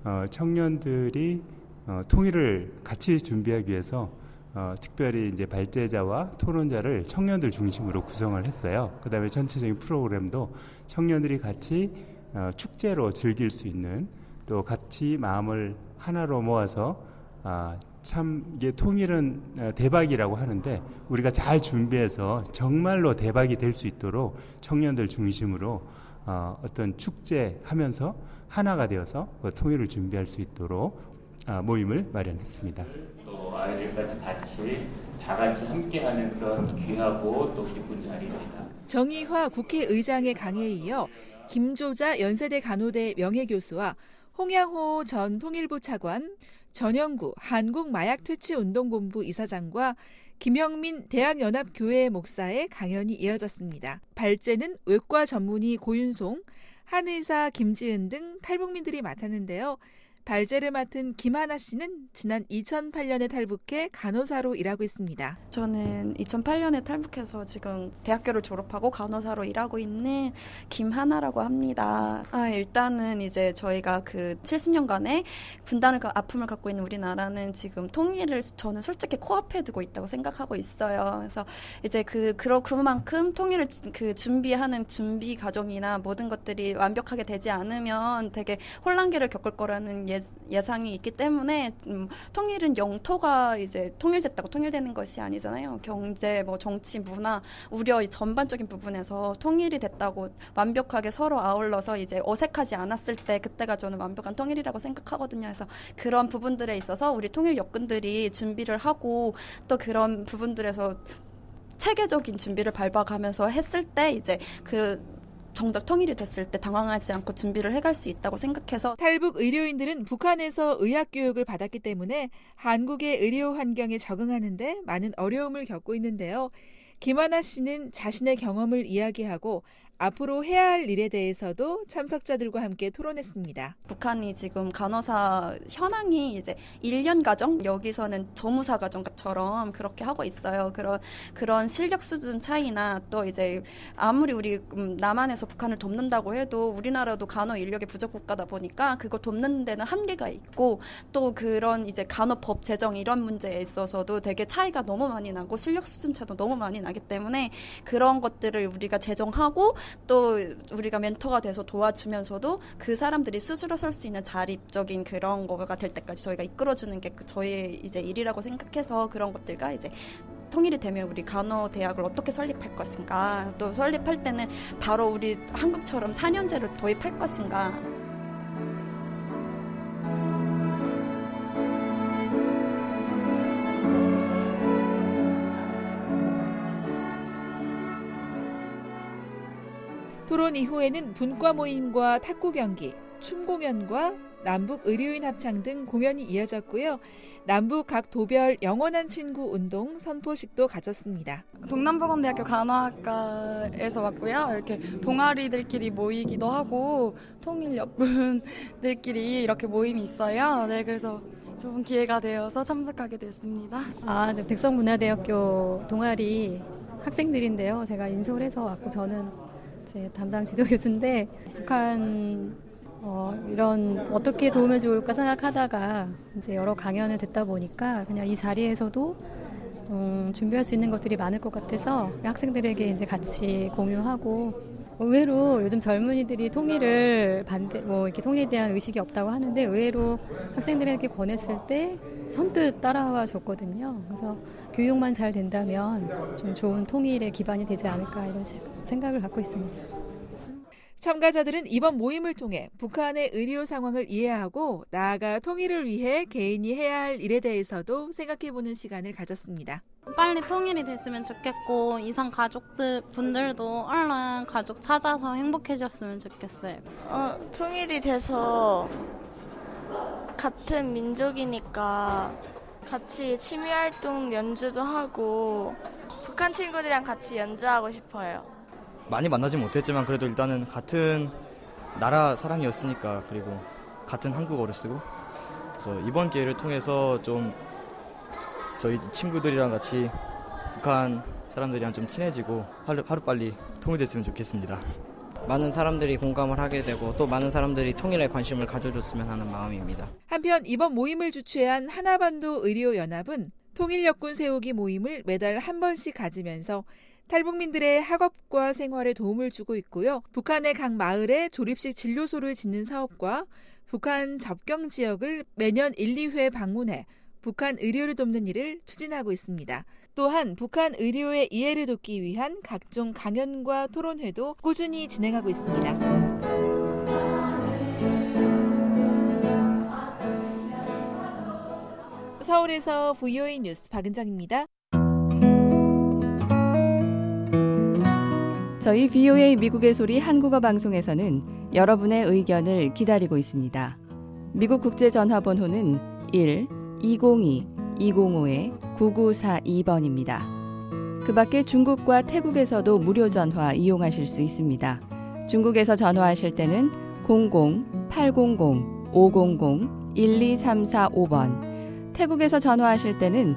청년들이 통일을 같이 준비하기 위해서 특별히 이제 발제자와 토론자를 청년들 중심으로 구성을 했어요. 그다음에 전체적인 프로그램도 청년들이 같이 축제로 즐길 수 있는 또 같이 마음을 하나로 모아서 참 이게 통일은 대박이라고 하는데 우리가 잘 준비해서 정말로 대박이 될 수 있도록 청년들 중심으로 어떤 축제하면서 하나가 되어서 통일을 준비할 수 있도록 모임을 마련했습니다. 또 아이들까지 같이 다 같이 함께하는 그런 귀하고 또 기쁜 자리입니다. 정의화 국회의장의 강의에 이어 김조자 연세대 간호대 명예교수와 홍양호 전 통일부 차관, 전영구 한국마약퇴치운동본부 이사장과 김영민 대학연합교회 목사의 강연이 이어졌습니다. 발제는 외과 전문의 고윤송, 한의사 김지은 등 탈북민들이 맡았는데요. 발제를 맡은 김하나 씨는 지난 2008년에 탈북해 간호사로 일하고 있습니다. 저는 2008년에 탈북해서 지금 대학교를 졸업하고 간호사로 일하고 있는 김하나라고 합니다. 일단은 이제 저희가 그 70년간의 분단을 아픔을 갖고 있는 우리나라는 지금 통일을 저는 솔직히 코앞에 두고 있다고 생각하고 있어요. 그래서 이제 그만큼 통일을 준비하는 준비 과정이나 모든 것들이 완벽하게 되지 않으면 되게 혼란기를 겪을 거라는 예상이 있기 때문에 통일은 영토가 이제 통일됐다고 통일되는 것이 아니잖아요. 경제, 정치, 문화, 우려 전반적인 부분에서 통일이 됐다고 완벽하게 서로 아울러서 이제 어색하지 않았을 때 그때가 저는 완벽한 통일이라고 생각하거든요. 그래서 그런 부분들에 있어서 우리 통일 역군들이 준비를 하고 또 그런 부분들에서 체계적인 준비를 밟아가면서 했을 때 이제 정작 통일이 됐을 때 당황하지 않고 준비를 해갈 수 있다고 생각해서 탈북 의료인들은 북한에서 의학교육을 받았기 때문에 한국의 의료 환경에 적응하는 데 많은 어려움을 겪고 있는데요. 김하나 씨는 자신의 경험을 이야기하고 앞으로 해야 할 일에 대해서도 참석자들과 함께 토론했습니다. 북한이 지금 간호사 현황이 이제 1년 과정, 여기서는 조무사 과정처럼 그렇게 하고 있어요. 그런 실력 수준 차이나 또 이제 아무리 우리 남한에서 북한을 돕는다고 해도 우리나라도 간호 인력의 부족 국가다 보니까 그거 돕는 데는 한계가 있고 또 그런 이제 간호법 제정 이런 문제에 있어서도 되게 차이가 너무 많이 나고 실력 수준 차도 너무 많이 나기 때문에 그런 것들을 우리가 제정하고 또 우리가 멘토가 돼서 도와주면서도 그 사람들이 스스로 설 수 있는 자립적인 그런 거가 될 때까지 저희가 이끌어주는 게 저희의 이제 일이라고 생각해서 그런 것들과 이제 통일이 되면 우리 간호대학을 어떻게 설립할 것인가 또 설립할 때는 바로 우리 한국처럼 4년제를 도입할 것인가. 토론 이후에는 분과 모임과 탁구 경기, 춤 공연과 남북 의료인 합창 등 공연이 이어졌고요. 남북 각 도별 영원한 친구 운동 선포식도 가졌습니다. 동남보건대학교 간호학과에서 왔고요. 이렇게 동아리들끼리 모이기도 하고 통일 역군들끼리 이렇게 모임이 있어요. 네, 그래서 좋은 기회가 되어서 참석하게 됐습니다. 저 백석문화대학교 동아리 학생들인데요. 제가 인솔 해서 왔고 저는 제 담당 지도교수인데 북한 이런 어떻게 도움을 줄까 생각하다가 이제 여러 강연을 듣다 보니까 그냥 이 자리에서도 준비할 수 있는 것들이 많을 것 같아서 학생들에게 이제 같이 공유하고 의외로 요즘 젊은이들이 통일을 이렇게 통일에 대한 의식이 없다고 하는데 의외로 학생들에게 권했을 때 선뜻 따라와 줬거든요. 그래서 교육만 잘 된다면 좀 좋은 통일의 기반이 되지 않을까 이런 생각을 갖고 있습니다. 참가자들은 이번 모임을 통해 북한의 의료 상황을 이해하고 나아가 통일을 위해 개인이 해야 할 일에 대해서도 생각해보는 시간을 가졌습니다. 빨리 통일이 됐으면 좋겠고 이상 분들도 얼른 가족 찾아서 행복해졌으면 좋겠어요. 통일이 돼서 같은 민족이니까 같이 취미활동 연주도 하고 북한 친구들이랑 같이 연주하고 싶어요. 많이 만나지 못했지만 그래도 일단은 같은 나라 사람이었으니까 그리고 같은 한국어를 쓰고 그래서 이번 기회를 통해서 좀 저희 친구들이랑 같이 북한 사람들이랑 좀 친해지고 하루빨리 통일됐으면 좋겠습니다. 많은 사람들이 공감을 하게 되고 또 많은 사람들이 통일에 관심을 가져줬으면 하는 마음입니다. 한편 이번 모임을 주최한 하나반도 의료연합은 통일역군 세우기 모임을 매달 한 번씩 가지면서 탈북민들의 학업과 생활에 도움을 주고 있고요. 북한의 각 마을에 조립식 진료소를 짓는 사업과 북한 접경 지역을 매년 1, 2회 방문해 북한 의료를 돕는 일을 추진하고 있습니다. 또한 북한 의료의 이해를 돕기 위한 각종 강연과 토론회도 꾸준히 진행하고 있습니다. 서울에서 VOA 뉴스 박은정입니다. 저희 VOA 미국의 소리 한국어 방송에서는 여러분의 의견을 기다리고 있습니다. 미국 국제전화번호는 1-202-205-9942번입니다. 그 밖에 중국과 태국에서도 무료 전화 이용하실 수 있습니다. 중국에서 전화하실 때는 00-800-500-1234-5번, 태국에서 전화하실 때는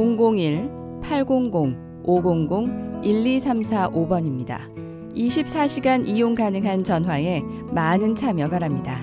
001-800-500-1234-5번입니다. 24시간 이용 가능한 전화에 많은 참여 바랍니다.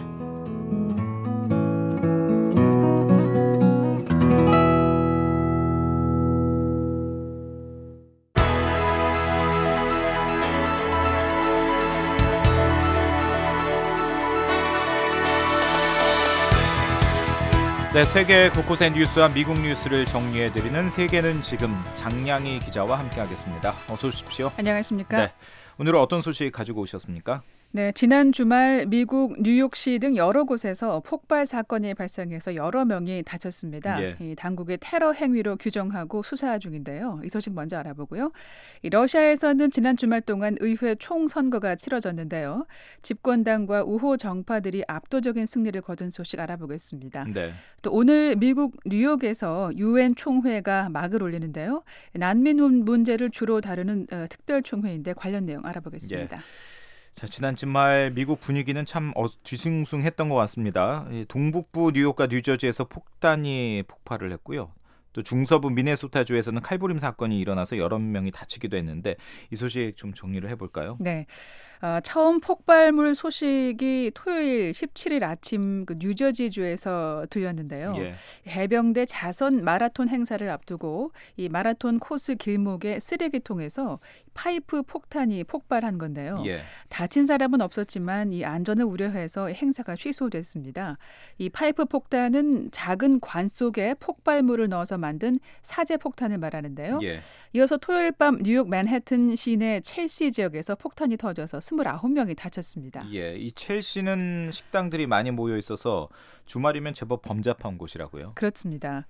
네, 세계 곳곳의 뉴스와 미국 뉴스를 정리해드리는 세계는 지금 장량희 기자와 함께하겠습니다. 어서 오십시오. 안녕하십니까? 네, 오늘은 어떤 소식 가지고 오셨습니까? 네, 지난 주말 미국 뉴욕시 등 여러 곳에서 폭발 사건이 발생해서 여러 명이 다쳤습니다. 예. 이 당국의 테러 행위로 규정하고 수사 중인데요. 이 소식 먼저 알아보고요. 러시아에서는 지난 주말 동안 의회 총선거가 치러졌는데요. 집권당과 우호 정파들이 압도적인 승리를 거둔 소식 알아보겠습니다. 네. 또 오늘 미국 뉴욕에서 UN 총회가 막을 올리는데요. 난민 문제를 주로 다루는 특별 총회인데 관련 내용 알아보겠습니다. 예. 자, 지난 주말 미국 분위기는 참 뒤숭숭했던 것 같습니다. 동북부 뉴욕과 뉴저지에서 폭탄이 폭발을 했고요. 또 중서부 미네소타주에서는 칼부림 사건이 일어나서 여러 명이 다치기도 했는데 이 소식 좀 정리를 해볼까요? 네. 처음 폭발물 소식이 토요일 17일 아침 그 뉴저지주에서 들렸는데요. 예. 해병대 자선 마라톤 행사를 앞두고 이 마라톤 코스 길목에 쓰레기통에서 파이프 폭탄이 폭발한 건데요. 예. 다친 사람은 없었지만 이 안전을 우려해서 행사가 취소됐습니다. 이 파이프 폭탄은 작은 관 속에 폭발물을 넣어서 만든 사제 폭탄을 말하는데요. 예. 이어서 토요일 밤 뉴욕 맨해튼 시내 첼시 지역에서 폭탄이 터져서 29명이 다쳤습니다. 예, 이 첼시는 식당들이 많이 모여 있어서 주말이면 제법 범잡한 곳이라고요. 그렇습니다.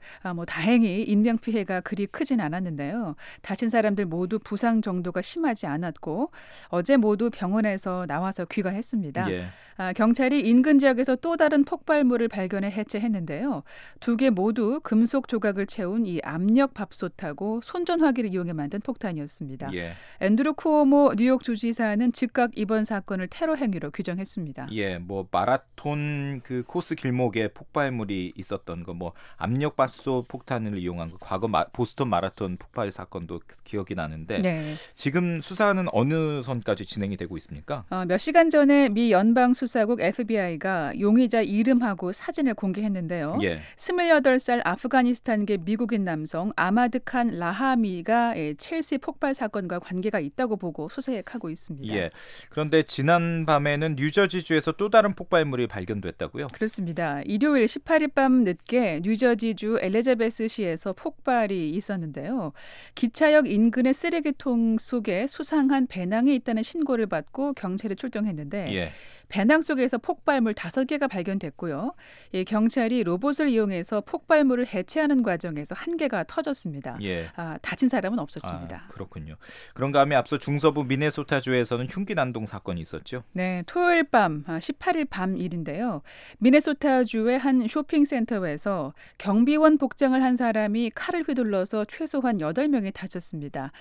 다행히 인명 피해가 그리 크진 않았는데요. 다친 사람들 모두 부상 정도가 심하지 않았고 어제 모두 병원에서 나와서 귀가했습니다. 예. 경찰이 인근 지역에서 또 다른 폭발물을 발견해 해체했는데요. 두 개 모두 금속 조각을 채운 이 압력 밥솥하고 손전화기를 이용해 만든 폭탄이었습니다. 예. 앤드루 쿠오모 뉴욕 주지사는 즉각 이번 사건을 테러 행위로 규정했습니다. 예, 뭐 마라톤 그 코스 길목에 폭발물이 있었던 거, 뭐 압력밥솥 폭탄을 이용한 거, 과거 보스턴 마라톤 폭발 사건도 기억이 나는데 네. 지금 수사는 어느 선까지 진행이 되고 있습니까? 몇 시간 전에 미 연방수사국 FBI가 용의자 이름하고 사진을 공개했는데요. 예. 28살 아프가니스탄계 미국인 남성 아마드 칸 라하미가 첼시 폭발 사건과 관계가 있다고 보고 수색하고 있습니다. 예. 그런데 지난 밤에는 뉴저지주에서 또 다른 폭발물이 발견됐다고요? 그렇습니다. 일요일 18일 밤 늦게 뉴저지주 엘리자베스시에서 폭발이 있었는데요. 기차역 인근의 쓰레기통 속에 수상한 배낭이 있다는 신고를 받고 경찰이 출동했는데 예. 배낭 속에서 폭발물 5개가 발견됐고요. 경찰이 로봇을 이용해서 폭발물을 해체하는 과정에서 한 개가 터졌습니다. 예. 다친 사람은 없었습니다. 그렇군요. 그런가 하면 앞서 중서부 미네소타주에서는 흉기 난동 사건이 있었죠? 네, 토요일 밤 18일 밤 일인데요. 미네소타주의 한 쇼핑센터에서 경비원 복장을 한 사람이 칼을 휘둘러서 최소한 8명이 다쳤습니다.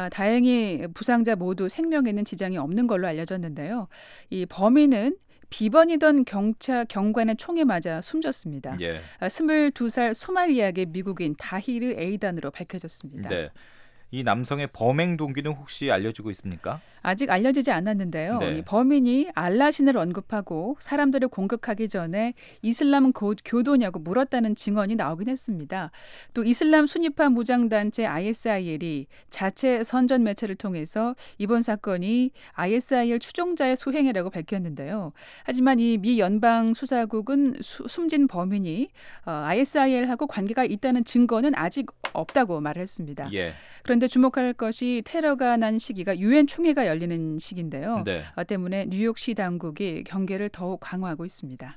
다행히 부상자 모두 생명에는 지장이 없는 걸로 알려졌는데요. 이 범인은 비번이던 경관의 총에 맞아 숨졌습니다. 예. 22살 소말리아계 미국인 다히르 에이단으로 밝혀졌습니다. 네. 이 남성의 범행 동기는 혹시 알려지고 있습니까? 아직 알려지지 않았는데요. 네. 이 범인이 알라신을 언급하고 사람들을 공격하기 전에 이슬람 교도냐고 물었다는 증언이 나오긴 했습니다. 또 이슬람 순위파 무장단체 ISIL이 자체 선전 매체를 통해서 이번 사건이 ISIL 추종자의 소행이라고 밝혔는데요. 하지만 이 미 연방수사국은 숨진 범인이 ISIL하고 관계가 있다는 증거는 아직 없다고 말했습니다. 예. 그런데 주목할 것이 테러가 난 시기가 유엔 총회가 열리는 시기인데요. 네. 때문에 뉴욕시 당국이 경계를 더욱 강화하고 있습니다.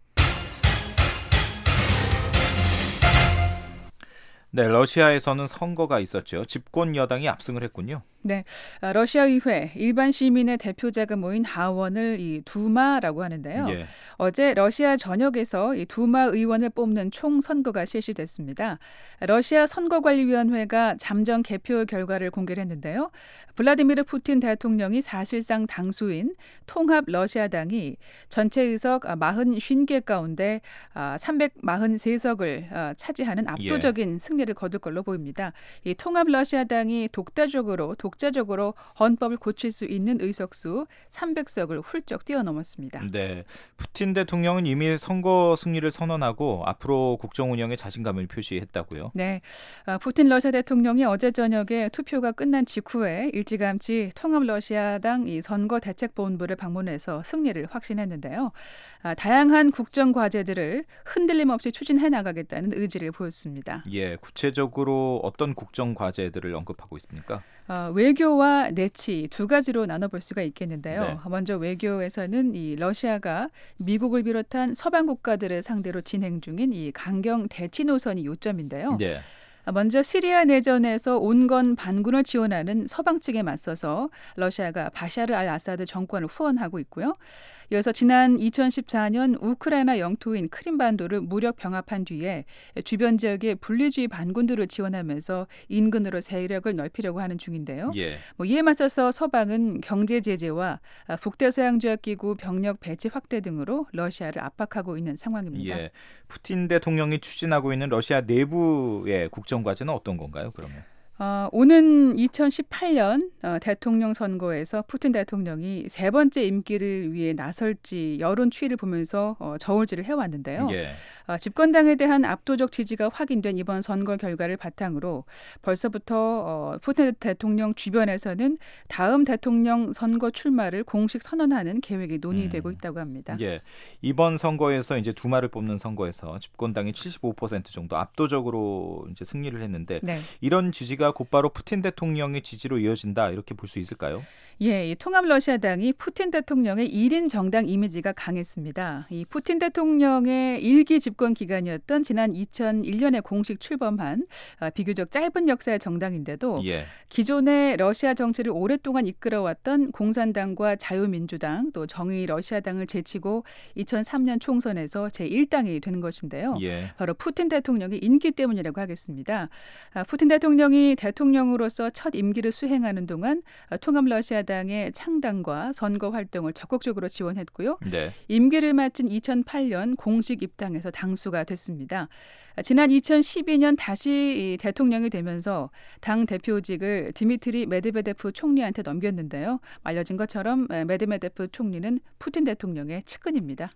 네, 러시아에서는 선거가 있었죠. 집권 여당이 압승을 했군요. 네, 러시아 의회 일반 시민의 대표자가 모인 하원을 이 두마라고 하는데요. 예. 어제 러시아 전역에서 이 두마 의원을 뽑는 총선거가 실시됐습니다. 러시아 선거관리위원회가 잠정 개표 결과를 공개를 했는데요. 블라디미르 푸틴 대통령이 사실상 당수인 통합 러시아당이 전체 의석 50개 가운데 343석을 차지하는 압도적인 승리를 거둘 걸로 보입니다. 이 통합 러시아당이 독자적으로 헌법을 고칠 수 있는 의석수 300석을 훌쩍 뛰어넘었습니다. 네, 푸틴 대통령은 이미 선거 승리를 선언하고 앞으로 국정 운영에 자신감을 표시했다고요? 네, 푸틴 러시아 대통령이 어제 저녁에 투표가 끝난 직후에 일찌감치 통합 러시아당 이 선거 대책본부를 방문해서 승리를 확신했는데요. 다양한 국정 과제들을 흔들림 없이 추진해 나가겠다는 의지를 보였습니다. 예, 구체적으로 어떤 국정 과제들을 언급하고 있습니까? 외교와 내치 두 가지로 나눠볼 수가 있겠는데요. 네. 먼저 외교에서는 이 러시아가 미국을 비롯한 서방 국가들을 상대로 진행 중인 이 강경 대치 노선이 요점인데요. 네. 먼저 시리아 내전에서 온건 반군을 지원하는 서방 측에 맞서서 러시아가 바샤르 알 아사드 정권을 후원하고 있고요. 이어서 지난 2014년 우크라이나 영토인 크림반도를 무력 병합한 뒤에 주변 지역의 분리주의 반군들을 지원하면서 인근으로 세력을 넓히려고 하는 중인데요. 예. 이에 맞서서 서방은 경제 제재와 북대서양조약기구 병력 배치 확대 등으로 러시아를 압박하고 있는 상황입니다. 예. 푸틴 대통령이 추진하고 있는 러시아 내부의 국정 과제는 어떤 건가요, 그러면? 오는 2018년 대통령 선거에서 푸틴 대통령이 세 번째 임기를 위해 나설지 여론 추이를 보면서 저울질을 해왔는데요. 예. 집권당에 대한 압도적 지지가 확인된 이번 선거 결과를 바탕으로 벌써부터 푸틴 대통령 주변에서는 다음 대통령 선거 출마를 공식 선언하는 계획이 논의되고 있다고 합니다. 예. 이번 선거에서 이제 두마를 뽑는 선거에서 집권당이 75% 정도 압도적으로 이제 승리를 했는데 네. 이런 지지가 곧바로 푸틴 대통령의 지지로 이어진다 이렇게 볼 수 있을까요? 예, 이 통합 러시아당이 푸틴 대통령의 1인 정당 이미지가 강했습니다. 이 푸틴 대통령의 일기 집권 기간이었던 지난 2001년에 공식 출범한 비교적 짧은 역사의 정당인데도 예. 기존의 러시아 정치를 오랫동안 이끌어왔던 공산당과 자유민주당 또 정의 러시아당을 제치고 2003년 총선에서 제1당이 된 것인데요. 예. 바로 푸틴 대통령의 인기 때문이라고 하겠습니다. 푸틴 대통령이 대통령으로서 첫 임기를 수행하는 동안 통합 러시아당의 창당과 선거 활동을 적극적으로 지원했고요. 네. 임기를 마친 2008년 공식 입당해서 당수가 됐습니다. 지난 2012년 다시 대통령이 되면서 당 대표직을 드미트리 메드베데프 총리한테 넘겼는데요. 알려진 것처럼 메드베데프 총리는 푸틴 대통령의 측근입니다.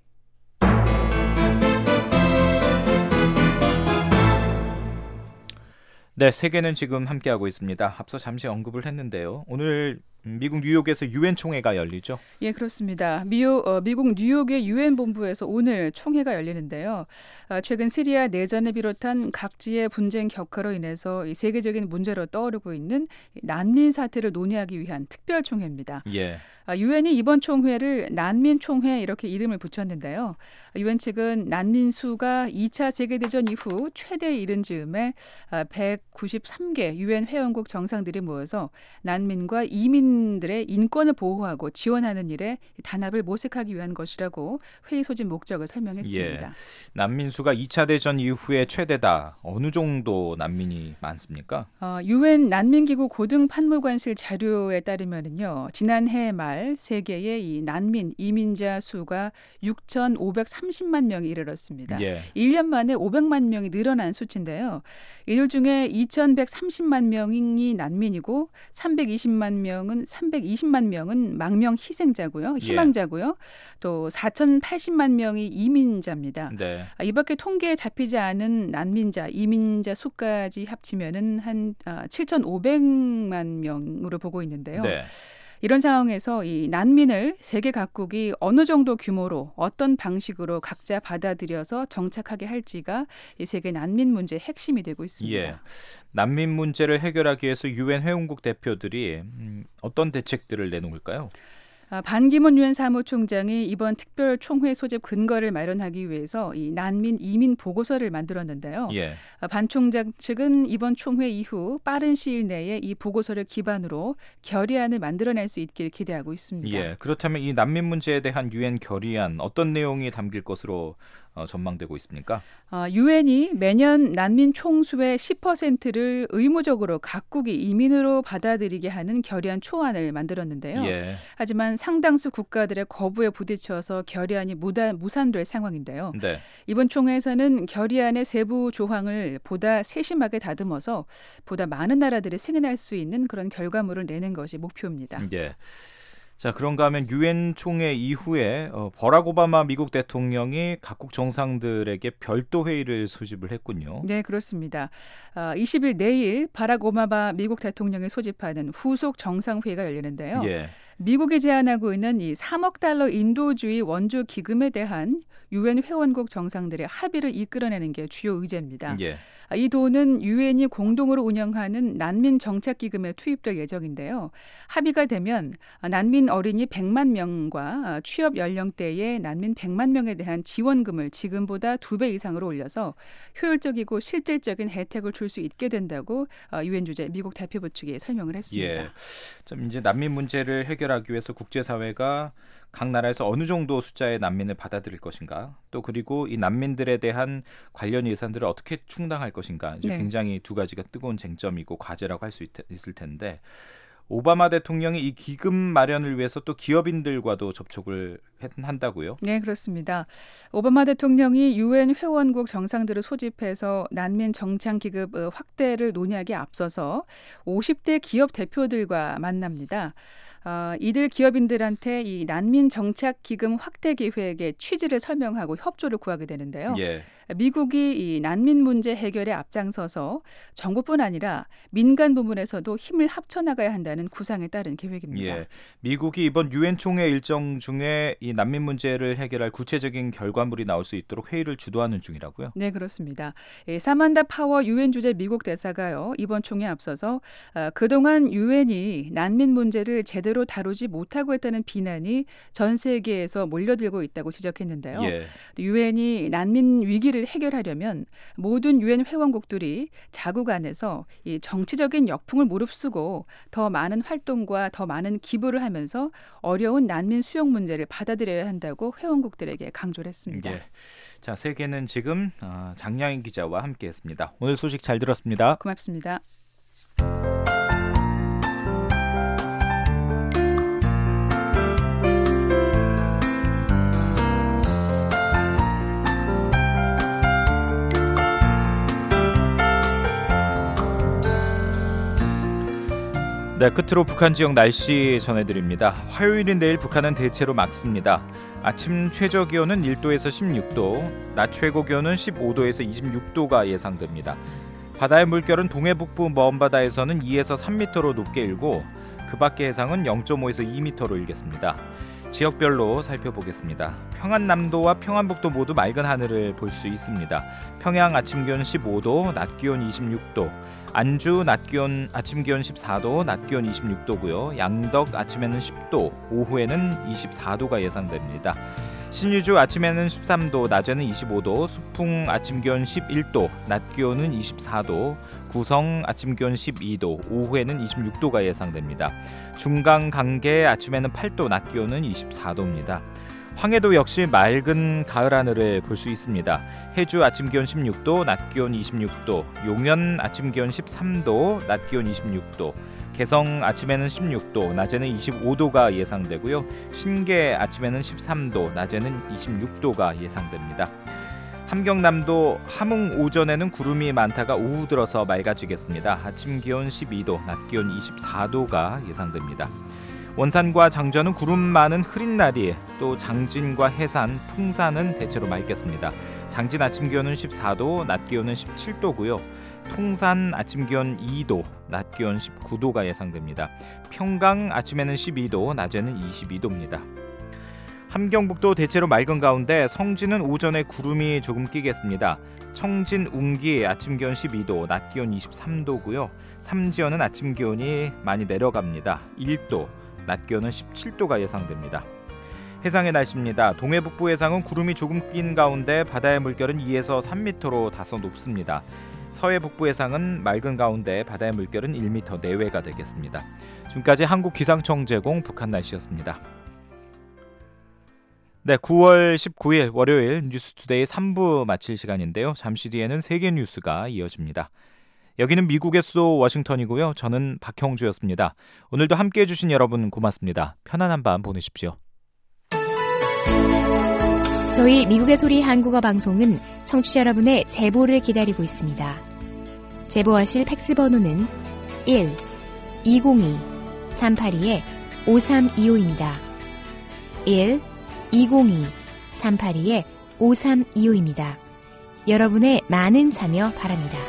네, 세계는 지금 함께하고 있습니다. 앞서 잠시 언급을 했는데요. 오늘 미국 뉴욕에서 유엔 총회가 열리죠? 예, 그렇습니다. 미국 뉴욕의 유엔 본부에서 오늘 총회가 열리는데요. 최근 시리아 내전을 비롯한 각지의 분쟁 격화로 인해서 이 세계적인 문제로 떠오르고 있는 난민 사태를 논의하기 위한 특별 총회입니다. 예. 유엔이 이번 총회를 난민 총회 이렇게 이름을 붙였는데요. 유엔 측은 난민 수가 2차 세계대전 이후 최대에 이른 즈음에 193개 유엔 회원국 정상들이 모여서 난민과 이민들의 인권을 보호하고 지원하는 일에 단합을 모색하기 위한 것이라고 회의 소집 목적을 설명했습니다. 예. 난민 수가 2차 대전 이후에 최대다. 어느 정도 난민이 많습니까? 유엔 난민기구 고등판무관실 자료에 따르면요. 지난해 말 세계의 이 난민, 이민자 수가 6,530만 명이 이르렀습니다. 예. 1년 만에 500만 명이 늘어난 수치인데요. 이들 중에 2,130만 명이 난민이고 320만 명은 망명 희생자고요. 희망자고요. 또 4,080만 명이 이민자입니다. 네. 이 밖에 통계에 잡히지 않은 난민자, 이민자 수까지 합치면은 한 7,500만 명으로 보고 있는데요. 네. 이런 상황에서 이 난민을 세계 각국이 어느 정도 규모로 어떤 방식으로 각자 받아들여서 정착하게 할지가 이 세계 난민 문제의 핵심이 되고 있습니다. 예. 난민 문제를 해결하기 위해서 유엔 회원국 대표들이 어떤 대책들을 내놓을까요? 반기문 유엔 사무총장이 이번 특별 총회 소집 근거를 마련하기 위해서 이 난민 이민 보고서를 만들었는데요. 예. 반 총장 측은 이번 총회 이후 빠른 시일 내에 이 보고서를 기반으로 결의안을 만들어낼 수 있길 기대하고 있습니다. 예. 그렇다면 이 난민 문제에 대한 유엔 결의안 어떤 내용이 담길 것으로 전망되고 있습니까? 유엔이 매년 난민 총수의 10%를 의무적으로 각국이 이민으로 받아들이게 하는 결의안 초안을 만들었는데요. 예. 하지만 상당수 국가들의 거부에 부딪혀서 결의안이 무산될 상황인데요. 네. 이번 총회에서는 결의안의 세부 조항을 보다 세심하게 다듬어서 보다 많은 나라들이 승인할 수 있는 그런 결과물을 내는 것이 목표입니다. 예. 자, 그런가 하면 유엔 총회 이후에 버락 오바마 미국 대통령이 각국 정상들에게 별도 회의를 소집을 했군요. 네, 그렇습니다. 20일 내일 버락 오바마 미국 대통령이 소집하는 후속 정상회의가 열리는데요. 예. 미국이 제안하고 있는 이 3억 달러 인도주의 원조 기금에 대한 유엔 회원국 정상들의 합의를 이끌어내는 게 주요 의제입니다. 예. 이 돈은 유엔이 공동으로 운영하는 난민 정착 기금에 투입될 예정인데요. 합의가 되면 난민 어린이 100만 명과 취업 연령대의 난민 100만 명에 대한 지원금을 지금보다 2배 이상으로 올려서 효율적이고 실질적인 혜택을 줄 수 있게 된다고 유엔 주재 미국 대표부 측이 설명을 했습니다. 예. 좀 이제 난민 문제를 해결하기 위해서 국제사회가 각 나라에서 어느 정도 숫자의 난민을 받아들일 것인가, 또 그리고 이 난민들에 대한 관련 예산들을 어떻게 충당할 것인가, 이제 네. 굉장히 두 가지가 뜨거운 쟁점이고 과제라고 할 수 있을 텐데, 오바마 대통령이 이 기금 마련을 위해서 또 기업인들과도 접촉을 한다고요? 네, 그렇습니다. 오바마 대통령이 유엔 회원국 정상들을 소집해서 난민 정착 기금 확대를 논의하기에 앞서서 50대 기업 대표들과 만납니다. 이들 기업인들한테 이 난민 정착 기금 확대 계획의 취지를 설명하고 협조를 구하게 되는데요. 예. 미국이 이 난민 문제 해결에 앞장서서 정부뿐 아니라 민간 부문에서도 힘을 합쳐나가야 한다는 구상에 따른 계획입니다. 예. 미국이 이번 유엔 총회 일정 중에 이 난민 문제를 해결할 구체적인 결과물이 나올 수 있도록 회의를 주도하는 중이라고요? 네, 그렇습니다. 사만다 파워 유엔 주재 미국 대사가요, 이번 총회에 앞서서 그동안 유엔이 난민 문제를 제대로 다루지 못하고 있다는 비난이 전 세계에서 몰려들고 있다고 지적했는데요. 예. 유엔이 난민 위기를 문제를 해결하려면 모든 유엔 회원국들이 자국 안에서 이 정치적인 역풍을 무릅쓰고 더 많은 활동과 더 많은 기부를 하면서 어려운 난민 수용 문제를 받아들여야 한다고 회원국들에게 강조를 했습니다. 예. 자, 세계는 지금 장량희 기자와 함께했습니다. 오늘 소식 잘 들었습니다. 고맙습니다. 네, 끝으로 북한 지역 날씨 전해드립니다. 화요일인 내일 북한은 대체로 맑습니다. 아침 최저 기온은 1도에서 16도, 낮 최고 기온은 15도에서 26도가 예상됩니다. 바다의 물결은 동해북부 먼바다에서는 2에서 3m로 높게 일고 그 밖의 해상은 0.5에서 2m로 일겠습니다. 지역별로 살펴보겠습니다. 평안남도와 평안북도 모두 맑은 하늘을 볼 수 있습니다. 평양 아침 기온 15도, 낮 기온 26도, 안주 낮 기온 아침 기온 14도, 낮 기온 26도고요. 양덕 아침에는 10도, 오후에는 24도가 예상됩니다. 신의주 아침에는 13도, 낮에는 25도, 수풍 아침 기온 11도, 낮 기온은 24도, 구성 아침 기온 12도, 오후에는 26도가 예상됩니다. 중강 강계 아침에는 8도, 낮 기온은 24도입니다. 황해도 역시 맑은 가을 하늘을 볼 수 있습니다. 해주 아침 기온 16도, 낮 기온 26도, 용연 아침 기온 13도, 낮 기온 26도, 개성 아침에는 16도, 낮에는 25도가 예상되고요. 신계 아침에는 13도, 낮에는 26도가 예상됩니다. 함경남도 함흥 오전에는 구름이 많다가 오후 들어서 맑아지겠습니다. 아침 기온 12도, 낮 기온 24도가 예상됩니다. 원산과 장전은 구름 많은 흐린 날이, 또 장진과 해산, 풍산은 대체로 맑겠습니다. 장진 아침 기온은 14도, 낮 기온은 17도고요. 풍산 아침 기온 2도, 낮 기온 19도가 예상됩니다. 평강 아침에는 12도, 낮에는 22도입니다. 함경북도 대체로 맑은 가운데 성진은 오전에 구름이 조금 끼겠습니다. 청진, 웅기 아침 기온 12도, 낮 기온 23도고요. 삼지연은 아침 기온이 많이 내려갑니다. 1도, 낮 기온은 17도가 예상됩니다. 해상의 날씨입니다. 동해북부 해상은 구름이 조금 낀 가운데 바다의 물결은 2에서 3m로 다소 높습니다. 서해 북부 해상은 맑은 가운데 바다의 물결은 1m 내외가 되겠습니다. 지금까지 한국기상청 제공 북한 날씨였습니다. 네, 9월 19일 월요일 뉴스투데이 3부 마칠 시간인데요. 잠시 뒤에는 세계 뉴스가 이어집니다. 여기는 미국의 수도 워싱턴이고요. 저는 박형주였습니다. 오늘도 함께해 주신 여러분 고맙습니다. 편안한 밤 보내십시오. 저희 미국의 소리 한국어 방송은 청취자 여러분의 제보를 기다리고 있습니다. 제보하실 팩스 번호는 1-202-382-5325입니다. 1-202-382-5325입니다. 여러분의 많은 참여 바랍니다.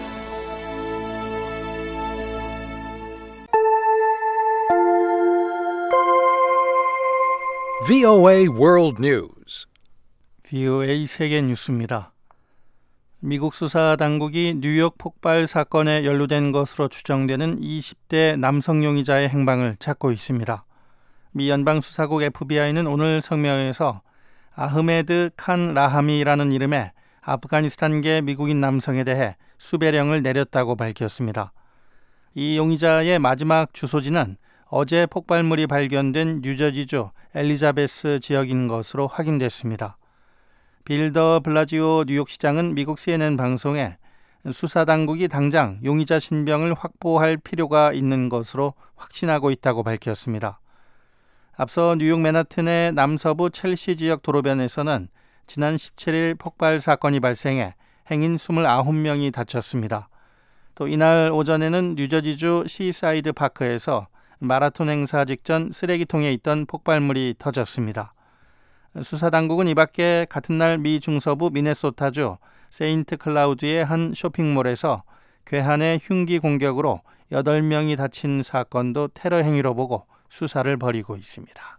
VOA World News. VOA 세계 뉴스입니다. 미국 수사 당국이 뉴욕 폭발 사건에 연루된 것으로 추정되는 20대 남성 용의자의 행방을 찾고 있습니다. 미 연방수사국 FBI는 오늘 성명에서 아흐메드 칸 라하미라는 이름의 아프가니스탄계 미국인 남성에 대해 수배령을 내렸다고 밝혔습니다. 이 용의자의 마지막 주소지는 어제 폭발물이 발견된 뉴저지주 엘리자베스 지역인 것으로 확인됐습니다. 빌 더 블라지오 뉴욕시장은 미국 CNN 방송에 수사당국이 당장 용의자 신병을 확보할 필요가 있는 것으로 확신하고 있다고 밝혔습니다. 앞서 뉴욕 맨하튼의 남서부 첼시 지역 도로변에서는 지난 17일 폭발 사건이 발생해 행인 29명이 다쳤습니다. 또 이날 오전에는 뉴저지주 시사이드 파크에서 마라톤 행사 직전 쓰레기통에 있던 폭발물이 터졌습니다. 수사당국은 이 밖에 같은 날 미 중서부 미네소타주 세인트 클라우드의 한 쇼핑몰에서 괴한의 흉기 공격으로 8명이 다친 사건도 테러 행위로 보고 수사를 벌이고 있습니다.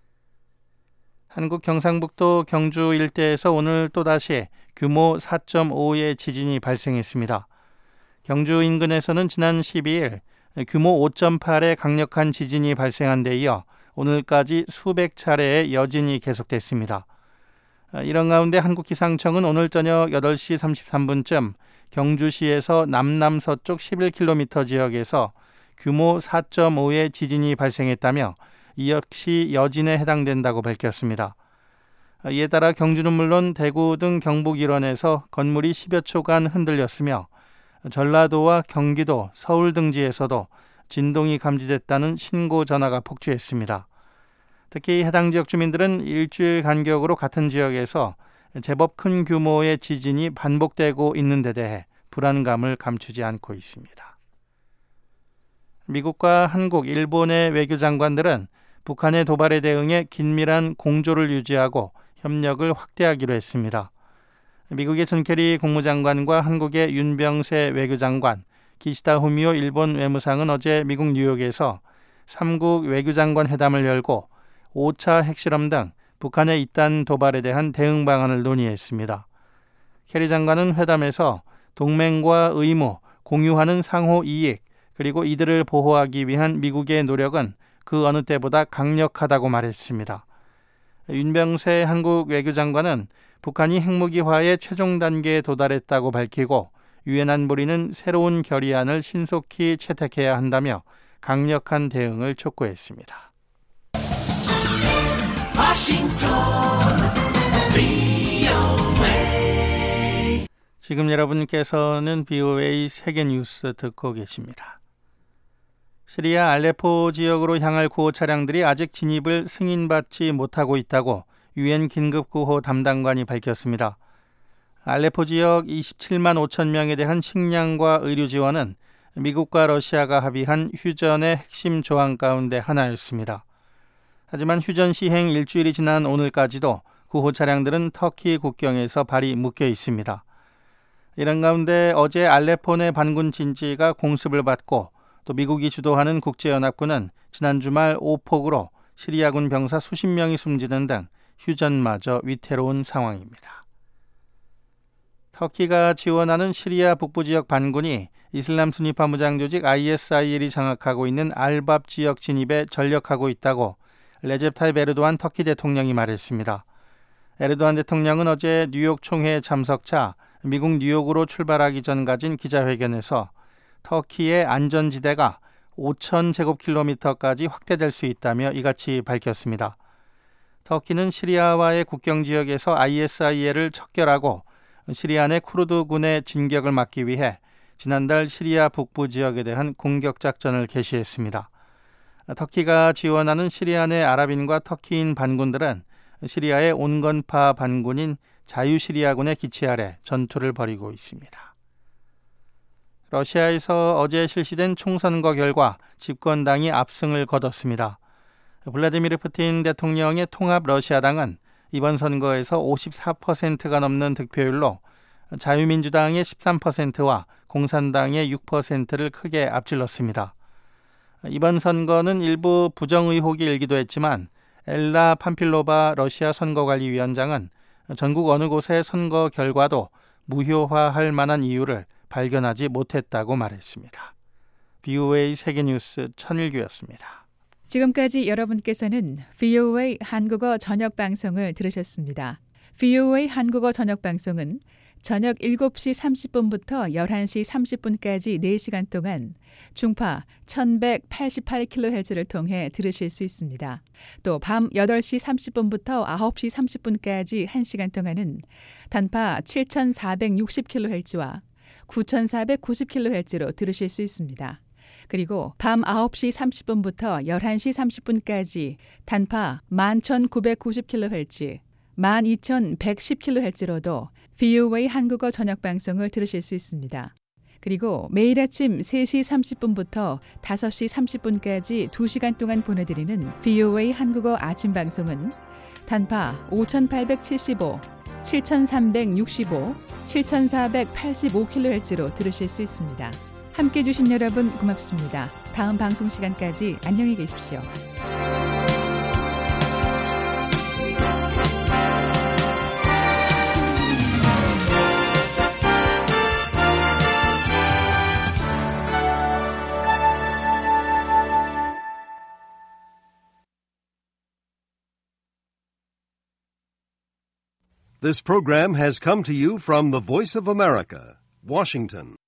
한국 경상북도 경주 일대에서 오늘 또다시 규모 4.5의 지진이 발생했습니다. 경주 인근에서는 지난 12일 규모 5.8의 강력한 지진이 발생한 데 이어 오늘까지 수백 차례의 여진이 계속됐습니다. 이런 가운데 한국기상청은 오늘 저녁 8시 33분쯤 경주시에서 남남서쪽 11km 지역에서 규모 4.5의 지진이 발생했다며 이 역시 여진에 해당된다고 밝혔습니다. 이에 따라 경주는 물론 대구 등 경북 일원에서 건물이 10여 초간 흔들렸으며 전라도와 경기도, 서울 등지에서도 진동이 감지됐다는 신고 전화가 폭주했습니다. 특히 해당 지역 주민들은 일주일 간격으로 같은 지역에서 제법 큰 규모의 지진이 반복되고 있는 데 대해 불안감을 감추지 않고 있습니다. 미국과 한국, 일본의 외교장관들은 북한의 도발에 대응해 긴밀한 공조를 유지하고 협력을 확대하기로 했습니다. 미국의 존 케리 국무장관과 한국의 윤병세 외교장관, 기시다 후미오 일본 외무상은 어제 미국 뉴욕에서 3국 외교장관 회담을 열고 5차 핵실험 등 북한의 잇단 도발에 대한 대응 방안을 논의했습니다. 케리 장관은 회담에서 동맹과 의무, 공유하는 상호 이익, 그리고 이들을 보호하기 위한 미국의 노력은 그 어느 때보다 강력하다고 말했습니다. 윤병세 한국 외교장관은 북한이 핵무기화의 최종 단계에 도달했다고 밝히고 유엔 안보리는 새로운 결의안을 신속히 채택해야 한다며 강력한 대응을 촉구했습니다. 지금 여러분께서는 BOA 세계뉴스 듣고 계십니다. 시리아 알레포 지역으로 향할 구호 차량들이 아직 진입을 승인받지 못하고 있다고 유엔 긴급구호 담당관이 밝혔습니다. 알레포 지역 27만 5천 명에 대한 식량과 의료 지원은 미국과 러시아가 합의한 휴전의 핵심 조항 가운데 하나였습니다. 하지만 휴전 시행 일주일이 지난 오늘까지도 구호 차량들은 터키 국경에서 발이 묶여 있습니다. 이런 가운데 어제 알레포 내 반군 진지가 공습을 받고 또 미국이 주도하는 국제연합군은 지난 주말 오폭으로 시리아군 병사 수십 명이 숨지는 등 휴전마저 위태로운 상황입니다. 터키가 지원하는 시리아 북부 지역 반군이 이슬람 순위파 무장 조직 ISIL이 장악하고 있는 알밥 지역 진입에 전력하고 있다고 레제프 타이프 에르도안 터키 대통령이 말했습니다. 에르도안 대통령은 어제 뉴욕 총회에 참석차 미국 뉴욕으로 출발하기 전 가진 기자회견에서 터키의 안전지대가 5,000제곱킬로미터까지 확대될 수 있다며 이같이 밝혔습니다. 터키는 시리아와의 국경 지역에서 ISIL을 척결하고 시리아 내 쿠르드군의 진격을 막기 위해 지난달 시리아 북부 지역에 대한 공격 작전을 개시했습니다. 터키가 지원하는 시리아 내 아랍인과 터키인 반군들은 시리아의 온건파 반군인 자유시리아군의 기치 아래 전투를 벌이고 있습니다. 러시아에서 어제 실시된 총선거 결과 집권당이 압승을 거뒀습니다. 블라디미르 푸틴 대통령의 통합 러시아당은 이번 선거에서 54%가 넘는 득표율로 자유민주당의 13%와 공산당의 6%를 크게 앞질렀습니다. 이번 선거는 일부 부정 의혹이 일기도 했지만 엘라 팜필로바 러시아 선거관리위원장은 전국 어느 곳의 선거 결과도 무효화할 만한 이유를 발견하지 못했다고 말했습니다. BOA 세계뉴스 천일규였습니다. 지금까지 여러분께서는 VOA 한국어 저녁 방송을 들으셨습니다. VOA 한국어 저녁 방송은 저녁 7시 30분부터 11시 30분까지 4시간 동안 중파 1188kHz를 통해 들으실 수 있습니다. 또 밤 8시 30분부터 9시 30분까지 1시간 동안은 단파 7460kHz와 9490kHz로 들으실 수 있습니다. 그리고 밤 9시 30분부터 11시 30분까지 단파 11990kHz, 12110kHz로도 VOA 한국어 저녁 방송을 들으실 수 있습니다. 그리고 매일 아침 3시 30분부터 5시 30분까지 2시간 동안 보내드리는 VOA 한국어 아침 방송은 단파 5875, 7365, 7485kHz로 들으실 수 있습니다. 함께해 주신 여러분 고맙습니다. 다음 방송 시간까지 안녕히 계십시오. This program has come to you from the Voice of America, Washington.